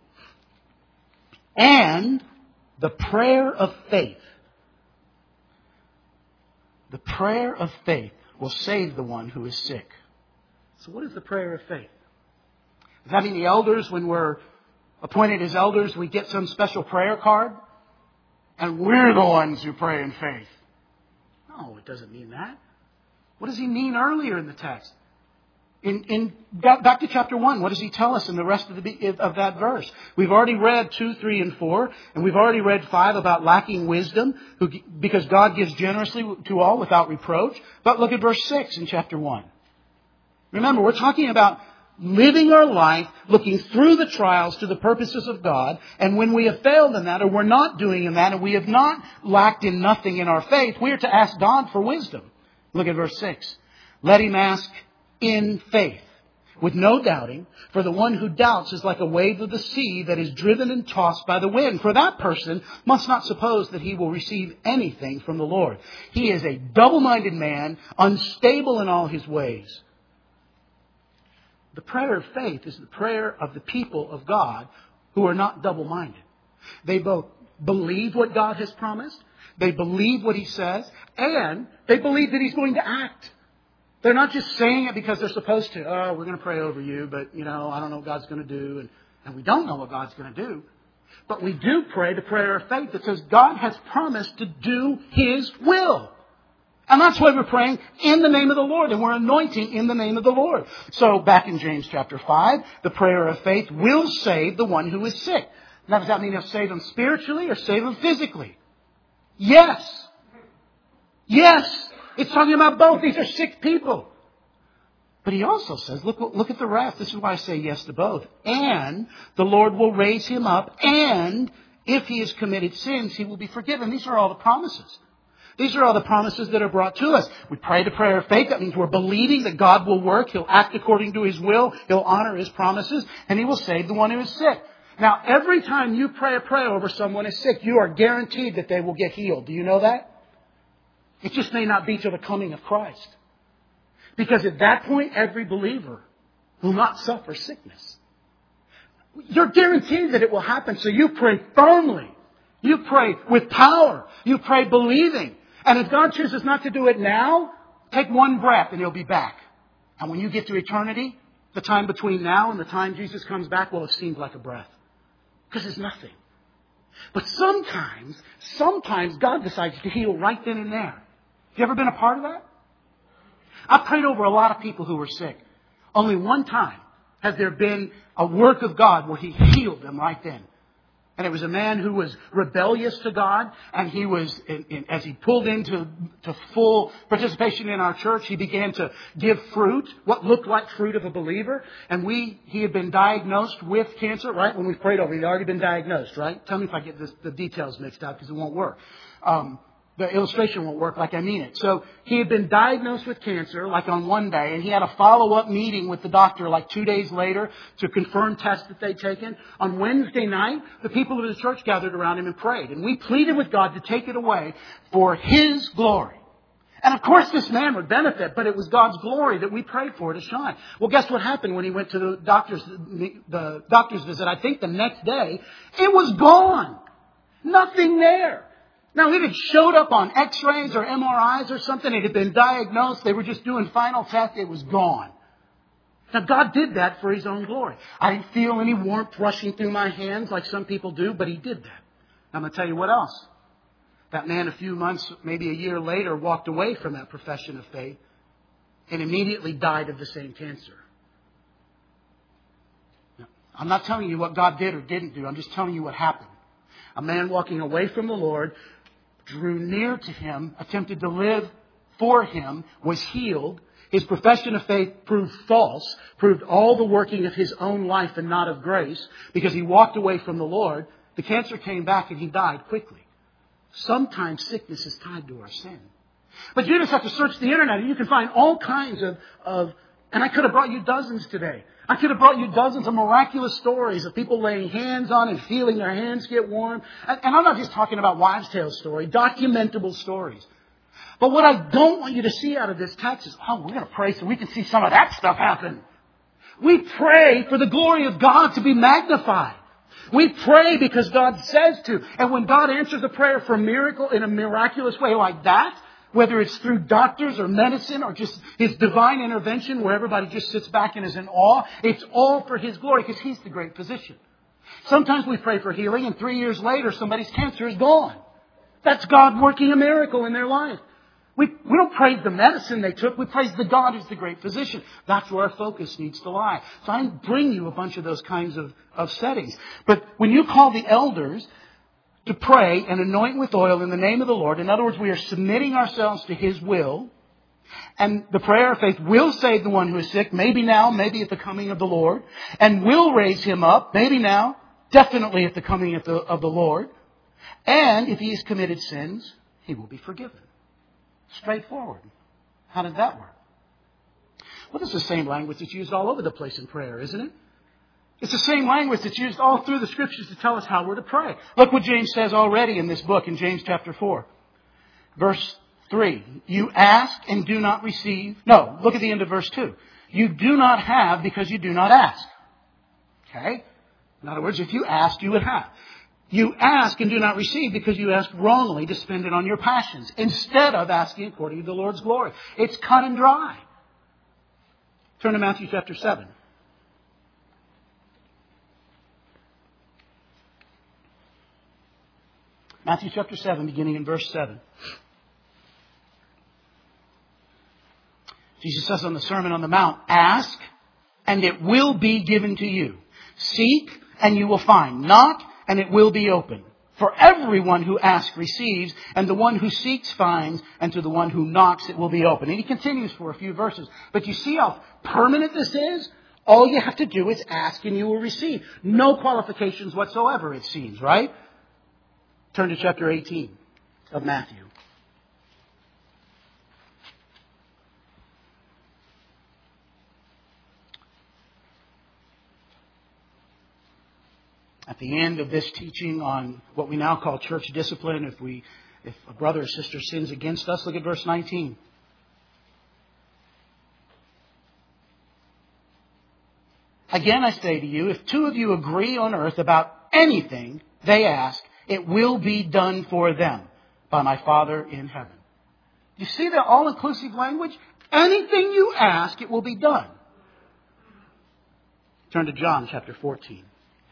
[SPEAKER 1] And the prayer of faith. The prayer of faith will save the one who is sick. So what is the prayer of faith? Does that mean the elders, when we're appointed as elders, we get some special prayer card? And we're the ones who pray in faith. No, it doesn't mean that. What does He mean earlier in the text? In, in back to chapter one, what does He tell us in the rest of, the, of that verse? We've already read two, three, and four. And we've already read five about lacking wisdom, who, because God gives generously to all without reproach. But look at verse six in chapter one. Remember, we're talking about living our life, looking through the trials to the purposes of God. And when we have failed in that, or we're not doing in that, and we have not lacked in nothing in our faith, we are to ask God for wisdom. Look at verse six. Let him ask in faith, with no doubting, for the one who doubts is like a wave of the sea that is driven and tossed by the wind. For that person must not suppose that he will receive anything from the Lord. He is a double-minded man, unstable in all his ways. The prayer of faith is the prayer of the people of God who are not double-minded. They both believe what God has promised, they believe what He says, and they believe that He's going to act. They're not just saying it because they're supposed to. Oh, we're going to pray over you, but, you know, I don't know what God's going to do. And, and we don't know what God's going to do. But we do pray the prayer of faith that says God has promised to do His will. And that's why we're praying in the name of the Lord. And we're anointing in the name of the Lord. So back in James chapter five, the prayer of faith will save the one who is sick. Now, does that mean He'll save them spiritually or save them physically? Yes. Yes. It's talking about both. These are sick people. But He also says, look, look at the rest. This is why I say yes to both. And the Lord will raise him up. And if he has committed sins, he will be forgiven. These are all the promises. These are all the promises that are brought to us. We pray the prayer of faith. That means we're believing that God will work. He'll act according to His will. He'll honor His promises. And He will save the one who is sick. Now, every time you pray a prayer over someone who is sick, you are guaranteed that they will get healed. Do you know that? It just may not be till the coming of Christ. Because at that point, every believer will not suffer sickness. You're guaranteed that it will happen. So you pray firmly. You pray with power. You pray believing. And if God chooses not to do it now, take one breath and He'll be back. And when you get to eternity, the time between now and the time Jesus comes back will have seemed like a breath. Because it's nothing. But sometimes, sometimes God decides to heal right then and there. Have you ever been a part of that? I've prayed over a lot of people who were sick. Only one time has there been a work of God where He healed them right then. And it was a man who was rebellious to God, and he was, in, in, as he pulled into to full participation in our church, he began to give fruit, what looked like fruit of a believer. And we, he had been diagnosed with cancer, right? When we prayed over, he'd already been diagnosed, right? Tell me if I get this, the details mixed up, because it won't work. Um, The illustration won't work like I mean it. So he had been diagnosed with cancer like on one day, and he had a follow-up meeting with the doctor like two days later to confirm tests that they'd taken. On Wednesday night, the people of the church gathered around him and prayed. And we pleaded with God to take it away for His glory. And of course this man would benefit, but it was God's glory that we prayed for to shine. Well, guess what happened when he went to the doctor's, the doctor's visit? I think the next day, it was gone. Nothing there. Now, it had showed up on x-rays or M R Is or something. It had been diagnosed. They were just doing final tests. It was gone. Now, God did that for His own glory. I didn't feel any warmth rushing through my hands like some people do, but He did that. I'm going to tell you what else. That man a few months, maybe a year later, walked away from that profession of faith and immediately died of the same cancer. Now, I'm not telling you what God did or didn't do. I'm just telling you what happened. A man walking away from the Lord, drew near to Him, attempted to live for Him, was healed. His profession of faith proved false, proved all the working of his own life and not of grace, because he walked away from the Lord. The cancer came back and he died quickly. Sometimes sickness is tied to our sin. But you just have to search the internet and you can find all kinds of, of, and I could have brought you dozens today. I could have brought you dozens of miraculous stories of people laying hands on and feeling their hands get warm. And, and I'm not just talking about wives' tale story, documentable stories. But what I don't want you to see out of this text is, oh, we're going to pray so we can see some of that stuff happen. We pray for the glory of God to be magnified. We pray because God says to. And when God answers a prayer for a miracle in a miraculous way like that, whether it's through doctors or medicine or just His divine intervention where everybody just sits back and is in awe, it's all for His glory because He's the great physician. Sometimes we pray for healing and three years later somebody's cancer is gone. That's God working a miracle in their life. We, we don't praise the medicine they took. We praise the God who's the great physician. That's where our focus needs to lie. So I bring you a bunch of those kinds of, of settings. But when you call the elders to pray and anoint with oil in the name of the Lord, in other words, we are submitting ourselves to His will. And the prayer of faith will save the one who is sick, maybe now, maybe at the coming of the Lord. And will raise him up, maybe now, definitely at the coming of the, of the Lord. And if he has committed sins, he will be forgiven. Straightforward. How does that work? Well, it's the same language that's used all over the place in prayer, isn't it? It's the same language that's used all through the Scriptures to tell us how we're to pray. Look what James says already in this book, in James chapter four. Verse three. You ask and do not receive. No, look at the end of verse two. You do not have because you do not ask. Okay? In other words, if you ask, you would have. You ask and do not receive because you ask wrongly to spend it on your passions, instead of asking according to the Lord's glory. It's cut and dry. Turn to Matthew chapter seven. Matthew chapter seven, beginning in verse seven. Jesus says on the Sermon on the Mount, ask and it will be given to you. Seek and you will find. Knock and it will be open. For everyone who asks receives, and the one who seeks finds, and to the one who knocks it will be open. And he continues for a few verses. But you see how permanent this is? All you have to do is ask and you will receive. No qualifications whatsoever, it seems, right? Turn to chapter eighteen of Matthew. At the end of this teaching on what we now call church discipline, if we, if a brother or sister sins against us, look at verse nineteen. Again, I say to you, if two of you agree on earth about anything they ask, it will be done for them by my Father in heaven. You see the all-inclusive language? Anything you ask, it will be done. Turn to John chapter fourteen.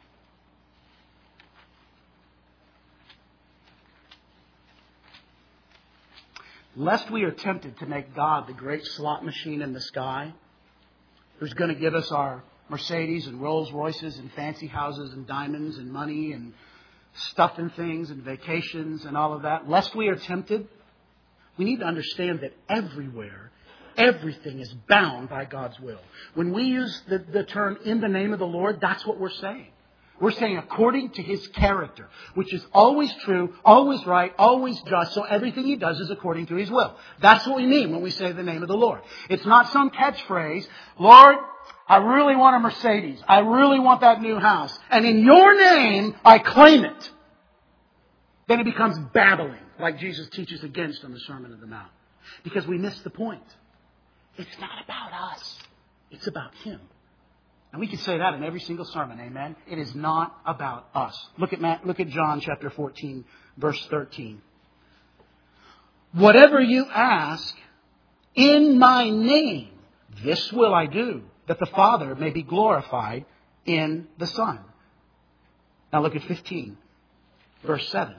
[SPEAKER 1] Lest we are tempted to make God the great slot machine in the sky, who's going to give us our Mercedes and Rolls Royces and fancy houses and diamonds and money and stuff and things and vacations and all of that. Lest we are tempted, we need to understand that everywhere, everything is bound by God's will. When we use the, the term in the name of the Lord, that's what we're saying. We're saying according to His character, which is always true, always right, always just, so everything He does is according to His will. That's what we mean when we say the name of the Lord. It's not some catchphrase, Lord, I really want a Mercedes. I really want that new house. And in your name, I claim it. Then it becomes babbling, like Jesus teaches against on the Sermon on the Mount. Because we miss the point. It's not about us. It's about Him. And we can say that in every single sermon, amen? It is not about us. Look at Matt, look at John chapter fourteen, verse thirteen. Whatever you ask in my name, this will I do, that the Father may be glorified in the Son. Now look at fifteen, verse seven.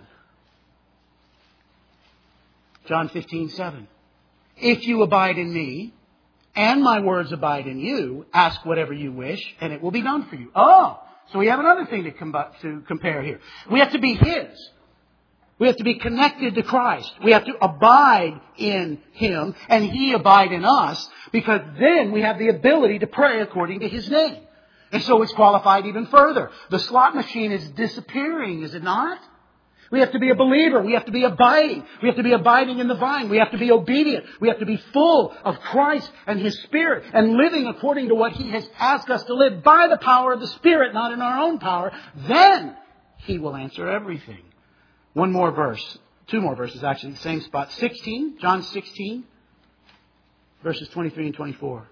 [SPEAKER 1] John fifteen, seven. If you abide in me, and my words abide in you, ask whatever you wish, and it will be done for you. Oh, so we have another thing to, com- to compare here. We have to be His. We have to be connected to Christ. We have to abide in Him, and He abide in us, because then we have the ability to pray according to His name. And so it's qualified even further. The slot machine is disappearing, is it not? We have to be a believer. We have to be abiding. We have to be abiding in the vine. We have to be obedient. We have to be full of Christ and His Spirit and living according to what He has asked us to live by the power of the Spirit, not in our own power. Then He will answer everything. One more verse. Two more verses, actually. Same spot. sixteen. John sixteen. Verses twenty-three and twenty-four.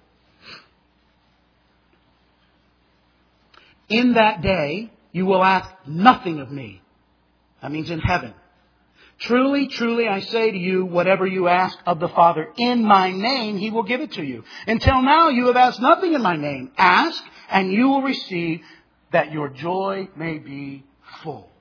[SPEAKER 1] In that day, you will ask nothing of me. That means in heaven. Truly, truly, I say to you, whatever you ask of the Father in my name, He will give it to you. Until now, you have asked nothing in my name. Ask, and you will receive, that your joy may be full.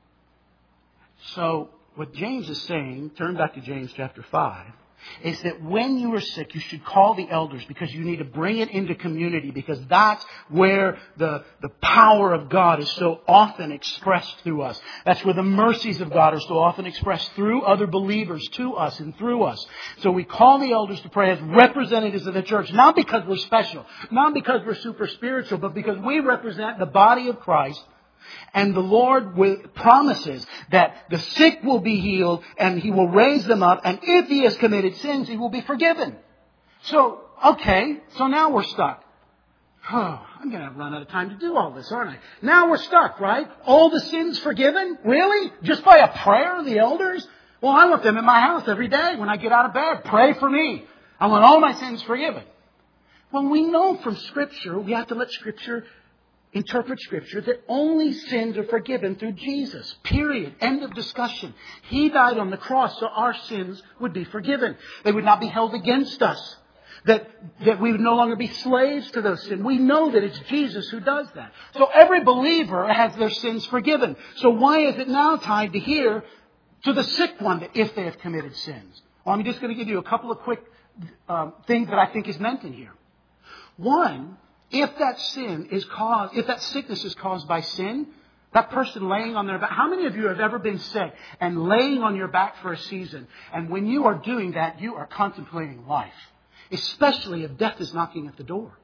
[SPEAKER 1] So, what James is saying, turn back to James chapter five, is that when you are sick, you should call the elders, because you need to bring it into community, because that's where the, the power of God is so often expressed through us. That's where the mercies of God are so often expressed through other believers to us and through us. So we call the elders to pray as representatives of the church, not because we're special, not because we're super spiritual, but because we represent the body of Christ. And the Lord will, promises that the sick will be healed and He will raise them up. And if he has committed sins, he will be forgiven. So, okay, so now we're stuck. Oh, I'm going to run out of time to do all this, aren't I? Now we're stuck, right? All the sins forgiven? Really? Just by a prayer of the elders? Well, I want them in my house every day when I get out of bed. Pray for me. I want all my sins forgiven. Well, we know from Scripture, we have to let Scripture interpret Scripture, that only sins are forgiven through Jesus. Period. End of discussion. He died on the cross so our sins would be forgiven. They would not be held against us. That, that we would no longer be slaves to those sins. We know that it's Jesus who does that. So every believer has their sins forgiven. So why is it now tied to here to the sick one, that if they have committed sins? Well, I'm just going to give you a couple of quick um, things that I think is meant in here. One, If that sin is caused, if that sickness is caused by sin, that person laying on their back. How many of you have ever been sick and laying on your back for a season? And when you are doing that, you are contemplating life. Especially if death is knocking at the door.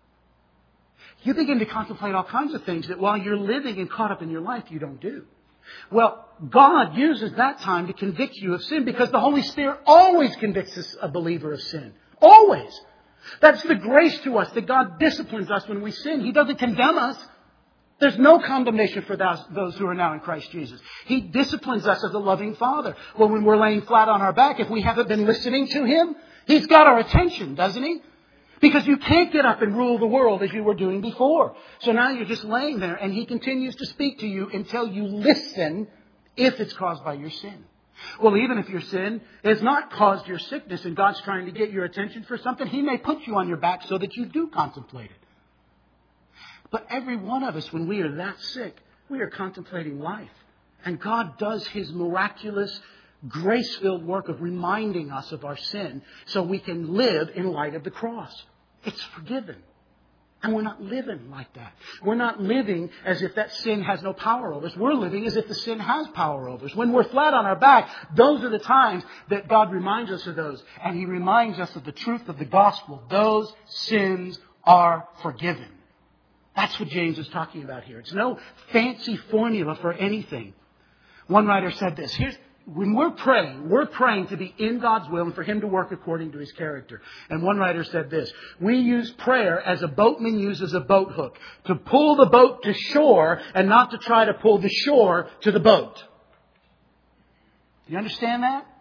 [SPEAKER 1] You begin to contemplate all kinds of things that while you're living and caught up in your life, you don't do. Well, God uses that time to convict you of sin, because the Holy Spirit always convicts a believer of sin. Always. That's the grace to us, that God disciplines us when we sin. He doesn't condemn us. There's no condemnation for those who are now in Christ Jesus. He disciplines us as a loving Father. Well, when we're laying flat on our back, if we haven't been listening to Him, He's got our attention, doesn't He? Because you can't get up and rule the world as you were doing before. So now you're just laying there, and He continues to speak to you until you listen, if it's caused by your sin. Well, even if your sin has not caused your sickness and God's trying to get your attention for something, He may put you on your back so that you do contemplate it. But every one of us, when we are that sick, we are contemplating life. And God does His miraculous, grace-filled work of reminding us of our sin so we can live in light of the cross. It's forgiven. And we're not living like that. We're not living as if that sin has no power over us. We're living as if the sin has power over us. When we're flat on our back, those are the times that God reminds us of those. And He reminds us of the truth of the gospel. Those sins are forgiven. That's what James is talking about here. It's no fancy formula for anything. One writer said this. Here's, when we're praying, we're praying to be in God's will and for Him to work according to His character. And one writer said this. We use prayer as a boatman uses a boat hook, to pull the boat to shore and not to try to pull the shore to the boat. Do you understand that?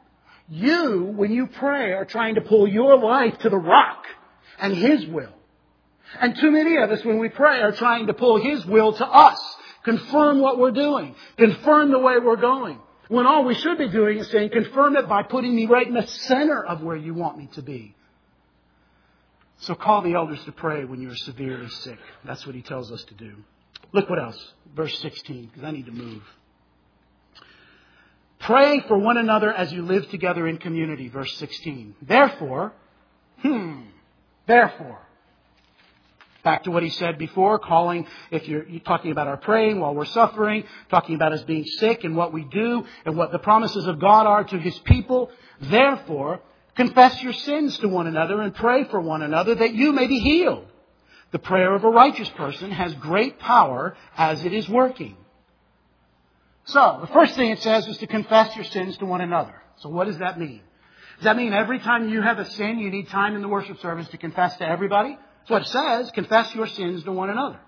[SPEAKER 1] You, when you pray, are trying to pull your life to the rock and His will. And too many of us, when we pray, are trying to pull His will to us. Confirm what we're doing. Confirm the way we're going. When all we should be doing is saying, confirm it by putting me right in the center of where you want me to be. So call the elders to pray when you're severely sick. That's what He tells us to do. Look what else. Verse sixteen, because I need to move. Pray for one another as you live together in community. Verse sixteen. Therefore, hmm, therefore. Back to what he said before, calling, if you're, you're talking about our praying while we're suffering, talking about us being sick and what we do and what the promises of God are to His people. Therefore, confess your sins to one another and pray for one another that you may be healed. The prayer of a righteous person has great power as it is working. So, the first thing it says is to confess your sins to one another. So what does that mean? Does that mean every time you have a sin, you need time in the worship service to confess to everybody? That's what it says. Confess your sins to one another.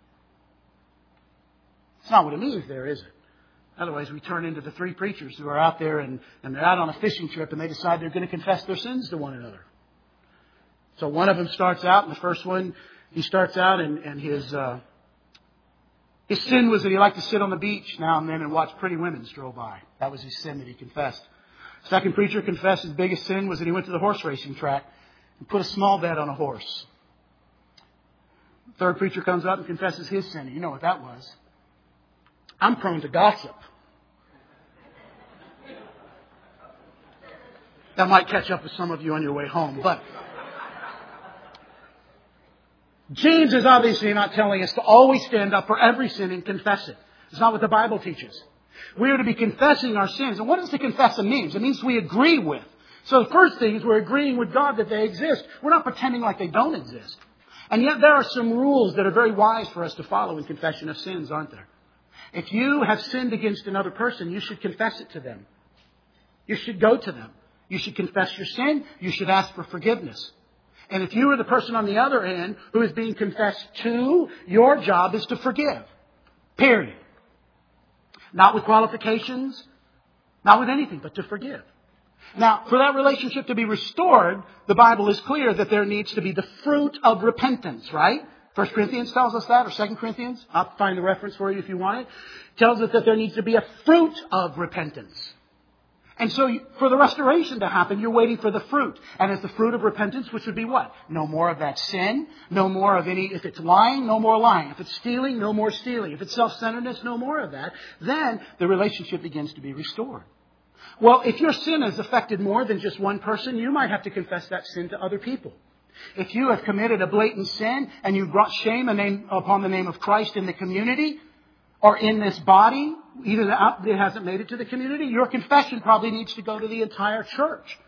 [SPEAKER 1] It's not what it means there, is it? Otherwise, we turn into the three preachers who are out there and, and they're out on a fishing trip and they decide they're going to confess their sins to one another. So one of them starts out, and the first one, he starts out and, and his... Uh, His sin was that he liked to sit on the beach now and then and watch pretty women stroll by. That was his sin that he confessed. Second preacher confessed his biggest sin was that he went to the horse racing track and put a small bet on a horse. Third preacher comes up and confesses his sin. You know what that was. I'm prone to gossip. That might catch up with some of you on your way home, but... James is obviously not telling us to always stand up for every sin and confess it. It's not what the Bible teaches. We are to be confessing our sins. And what does to confess mean? It means we agree with. So the first thing is we're agreeing with God that they exist. We're not pretending like they don't exist. And yet there are some rules that are very wise for us to follow in confession of sins, aren't there? If you have sinned against another person, you should confess it to them. You should go to them. You should confess your sin. You should ask for forgiveness. And if you are the person on the other end who is being confessed to, your job is to forgive. Period. Not with qualifications, not with anything, but to forgive. Now, for that relationship to be restored, the Bible is clear that there needs to be the fruit of repentance, right? First Corinthians tells us that, or Second Corinthians. I'll find the reference for you if you want it. Tells us that there needs to be a fruit of repentance. And so for the restoration to happen, you're waiting for the fruit. And it's the fruit of repentance, which would be what? No more of that sin. No more of any, if it's lying, no more lying. If it's stealing, no more stealing. If it's self-centeredness, no more of that. Then the relationship begins to be restored. Well, if your sin has affected more than just one person, you might have to confess that sin to other people. If you have committed a blatant sin and you brought shame upon the name of Christ in the community or in this body, either that it hasn't made it to the community, your confession probably needs to go to the entire church.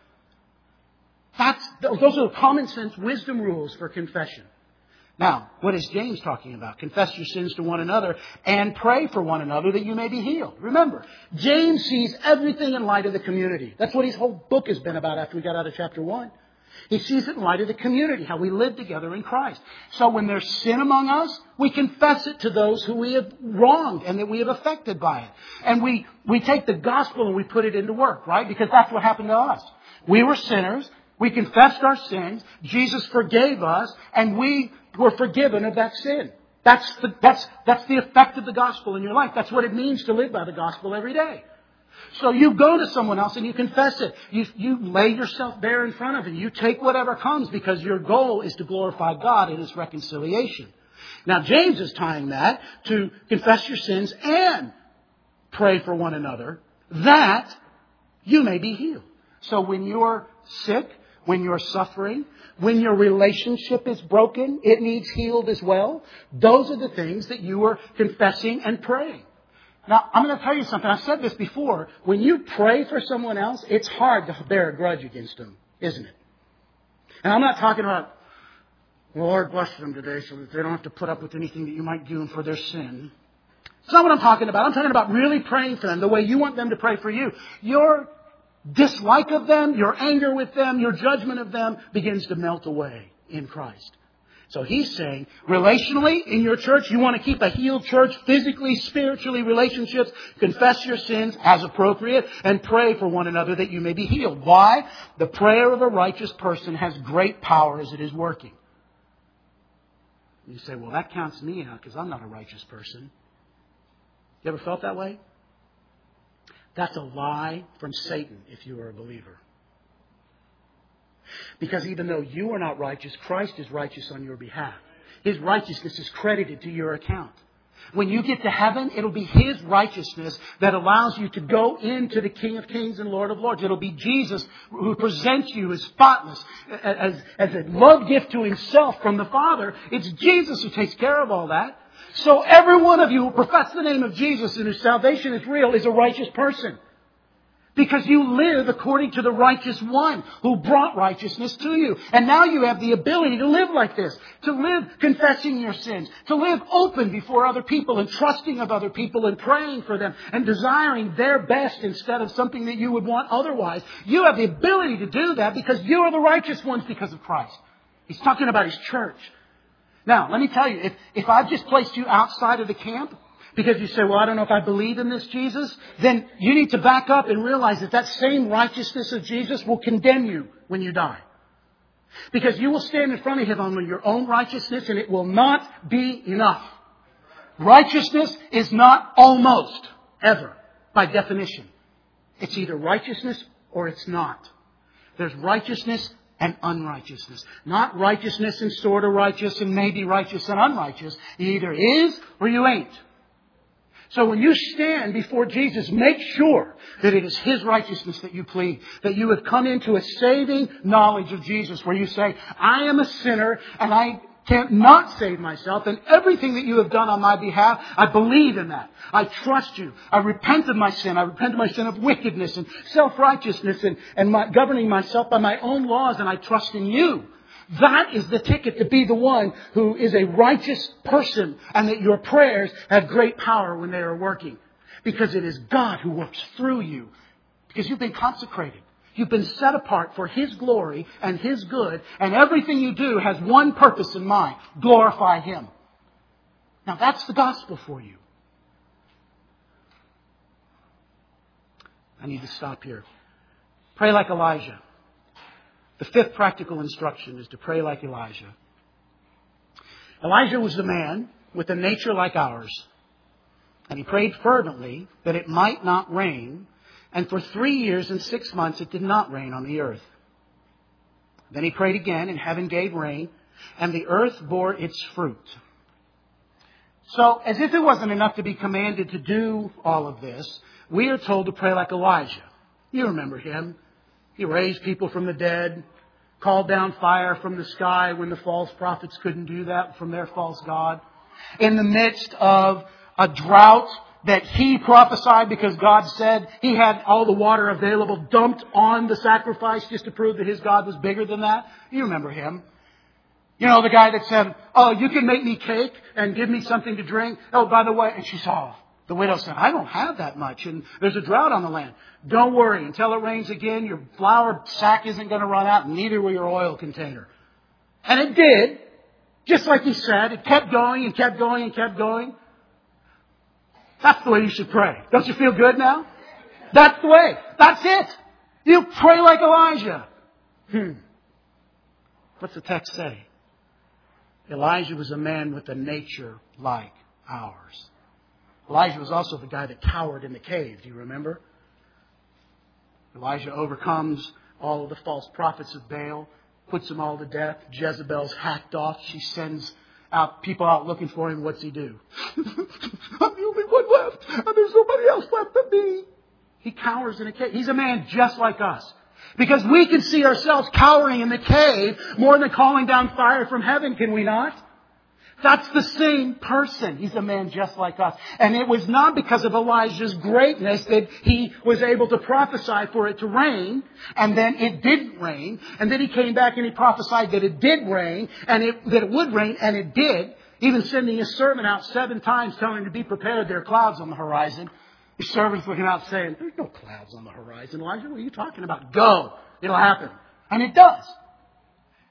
[SPEAKER 1] That's, those are common sense wisdom rules for confession. Now, what is James talking about? Confess your sins to one another and pray for one another that you may be healed. Remember, James sees everything in light of the community. That's what his whole book has been about after we got out of chapter one. He sees it in light of the community, how we live together in Christ. So when there's sin among us, we confess it to those who we have wronged and that we have affected by it. And we, we take the gospel and we put it into work, right? Because that's what happened to us. We were sinners. We confessed our sins. Jesus forgave us and we were forgiven of that sin. That's the, that's, that's the effect of the gospel in your life. That's what it means to live by the gospel every day. So you go to someone else and you confess it. You, you lay yourself bare in front of Him. You take whatever comes because your goal is to glorify God in His reconciliation. Now James is tying that to confess your sins and pray for one another that you may be healed. So when you're sick, when you're suffering, when your relationship is broken, it needs healed as well. Those are the things that you are confessing and praying. Now, I'm going to tell you something. I've said this before. When you pray for someone else, it's hard to bear a grudge against them, isn't it? And I'm not talking about, Lord, bless them today so that they don't have to put up with anything that you might do for their sin. It's not what I'm talking about. I'm talking about really praying for them the way you want them to pray for you. Your dislike of them, your anger with them, your judgment of them begins to melt away in Christ. So he's saying, relationally, in your church, you want to keep a healed church, physically, spiritually, relationships, confess your sins as appropriate, and pray for one another that you may be healed. Why? The prayer of a righteous person has great power as it is working. You say, well, that counts me out because I'm not a righteous person. You ever felt that way? That's a lie from Satan if you are a believer. Because even though you are not righteous, Christ is righteous on your behalf. His righteousness is credited to your account. When you get to heaven, it'll be His righteousness that allows you to go into the King of Kings and Lord of Lords. It'll be Jesus who presents you as spotless, as, as a love gift to Himself from the Father. It's Jesus who takes care of all that. So every one of you who profess the name of Jesus and whose salvation is real is a righteous person. Because you live according to the righteous one who brought righteousness to you. And now you have the ability to live like this. To live confessing your sins. To live open before other people and trusting of other people and praying for them and desiring their best instead of something that you would want otherwise. You have the ability to do that because you are the righteous ones because of Christ. He's talking about His church. Now, let me tell you, if, if I've just placed you outside of the camp, because you say, well, I don't know if I believe in this Jesus, then you need to back up and realize that that same righteousness of Jesus will condemn you when you die. Because you will stand in front of Him on your own righteousness and it will not be enough. Righteousness is not almost, ever, by definition. It's either righteousness or it's not. There's righteousness and unrighteousness. Not righteousness and sort of righteous and maybe righteous and unrighteous. It either is or you ain't. So when you stand before Jesus, make sure that it is His righteousness that you plead. That you have come into a saving knowledge of Jesus where you say, I am a sinner and I can't not save myself. And everything that you have done on my behalf, I believe in that. I trust you. I repent of my sin. I repent of my sin of wickedness and self-righteousness and, and my, governing myself by my own laws. And I trust in you. That is the ticket to be the one who is a righteous person and that your prayers have great power when they are working. Because it is God who works through you. Because you've been consecrated. You've been set apart for His glory and His good. And everything you do has one purpose in mind. Glorify Him. Now that's the gospel for you. I need to stop here. Pray like Elijah. The fifth practical instruction is to pray like Elijah. Elijah was the man with a nature like ours. And he prayed fervently that it might not rain. And for three years and six months it did not rain on the earth. Then he prayed again and heaven gave rain. And the earth bore its fruit. So as if it wasn't enough to be commanded to do all of this, we are told to pray like Elijah. You remember him. He raised people from the dead, called down fire from the sky when the false prophets couldn't do that from their false god. In the midst of a drought that he prophesied because God said he had all the water available dumped on the sacrifice just to prove that his God was bigger than that. You remember him. You know, the guy that said, oh, you can make me cake and give me something to drink. Oh, by the way, and she saw. The widow said, I don't have that much, and there's a drought on the land. Don't worry. Until it rains again, your flour sack isn't going to run out, and neither will your oil container. And it did. Just like he said. It kept going and kept going and kept going. That's the way you should pray. Don't you feel good now? That's the way. That's it. You pray like Elijah. Hmm. What's the text say? Elijah was a man with a nature like ours. Elijah was also the guy that cowered in the cave. Do you remember? Elijah overcomes all of the false prophets of Baal, puts them all to death. Jezebel's hacked off. She sends out people out looking for him. What's he do? I'm the only one left, and there's nobody else left but me. He cowers in a cave. He's a man just like us. Because we can see ourselves cowering in the cave more than calling down fire from heaven, can we not? That's the same person. He's a man just like us. And it was not because of Elijah's greatness that he was able to prophesy for it to rain. And then it didn't rain. And then he came back and he prophesied that it did rain. And it, that it would rain. And it did. Even sending his servant out seven times telling him to be prepared. There are clouds on the horizon. His servant's looking out saying, there's no clouds on the horizon. Elijah, what are you talking about? Go. It'll happen. And it does.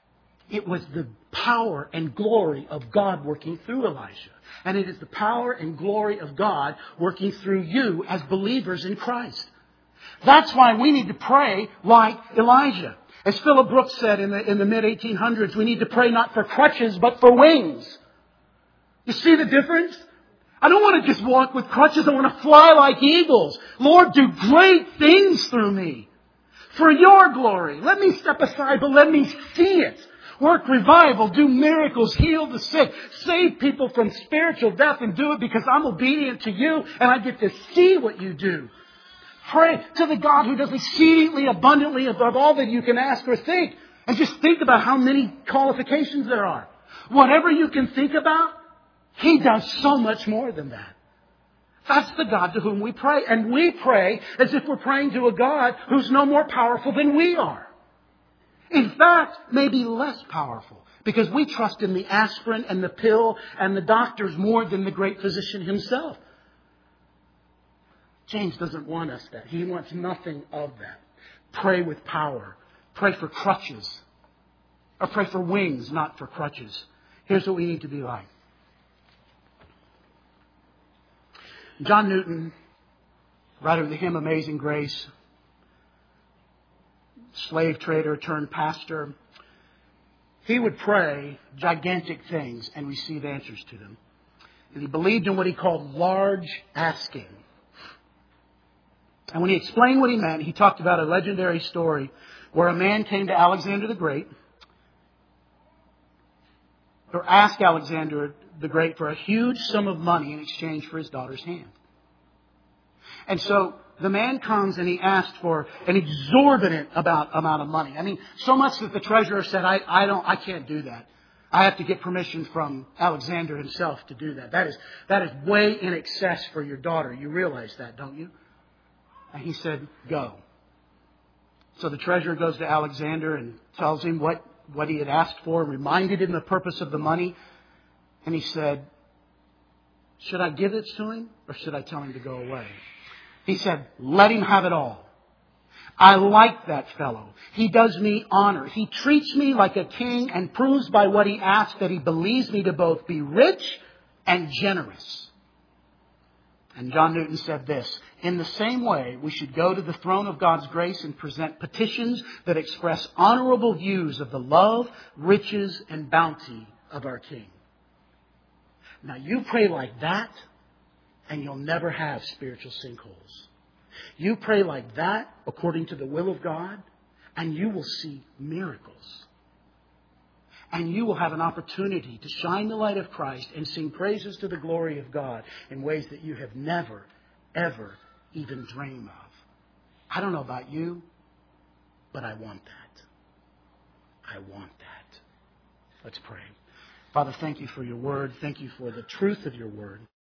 [SPEAKER 1] It was the power and glory of God working through Elijah. And it is the power and glory of God working through you as believers in Christ. That's why we need to pray like Elijah. As Philip Brooks said in the, in the mid eighteen hundreds, we need to pray not for crutches, but for wings. You see the difference? I don't want to just walk with crutches. I want to fly like eagles. Lord, do great things through me for your glory. Let me step aside, but let me see it. Work revival, do miracles, heal the sick, save people from spiritual death, and do it because I'm obedient to you and I get to see what you do. Pray to the God who does exceedingly abundantly above all that you can ask or think. And just think about how many qualifications there are. Whatever you can think about, He does so much more than that. That's the God to whom we pray. And we pray as if we're praying to a God who's no more powerful than we are. In fact, maybe less powerful. Because we trust in the aspirin and the pill and the doctors more than the great physician himself. James doesn't want us that. He wants nothing of that. Pray with power. Pray for crutches. Or pray for wings, not for crutches. Here's what we need to be like. John Newton, writer of the hymn Amazing Grace, slave trader turned pastor, he would pray gigantic things and receive answers to them. And he believed in what he called large asking. And when he explained what he meant, he talked about a legendary story where a man came to Alexander the Great, or asked Alexander the Great for a huge sum of money in exchange for his daughter's hand. And so the man comes and he asked for an exorbitant about, amount of money. I mean, so much that the treasurer said, I, I don't, I can't do that. I have to get permission from Alexander himself to do that. That is, that is way in excess for your daughter. You realize that, don't you? And he said, go. So the treasurer goes to Alexander and tells him what, what he had asked for, reminded him the purpose of the money. And he said, should I give it to him or should I tell him to go away? He said, let him have it all. I like that fellow. He does me honor. He treats me like a king and proves by what he asks that he believes me to both be rich and generous. And John Newton said this, in the same way, we should go to the throne of God's grace and present petitions that express honorable views of the love, riches, and bounty of our King. Now you pray like that, and you'll never have spiritual sinkholes. You pray like that, according to the will of God, and you will see miracles. And you will have an opportunity to shine the light of Christ and sing praises to the glory of God in ways that you have never, ever even dreamed of. I don't know about you, but I want that. I want that. Let's pray. Father, thank you for your word. Thank you for the truth of your word.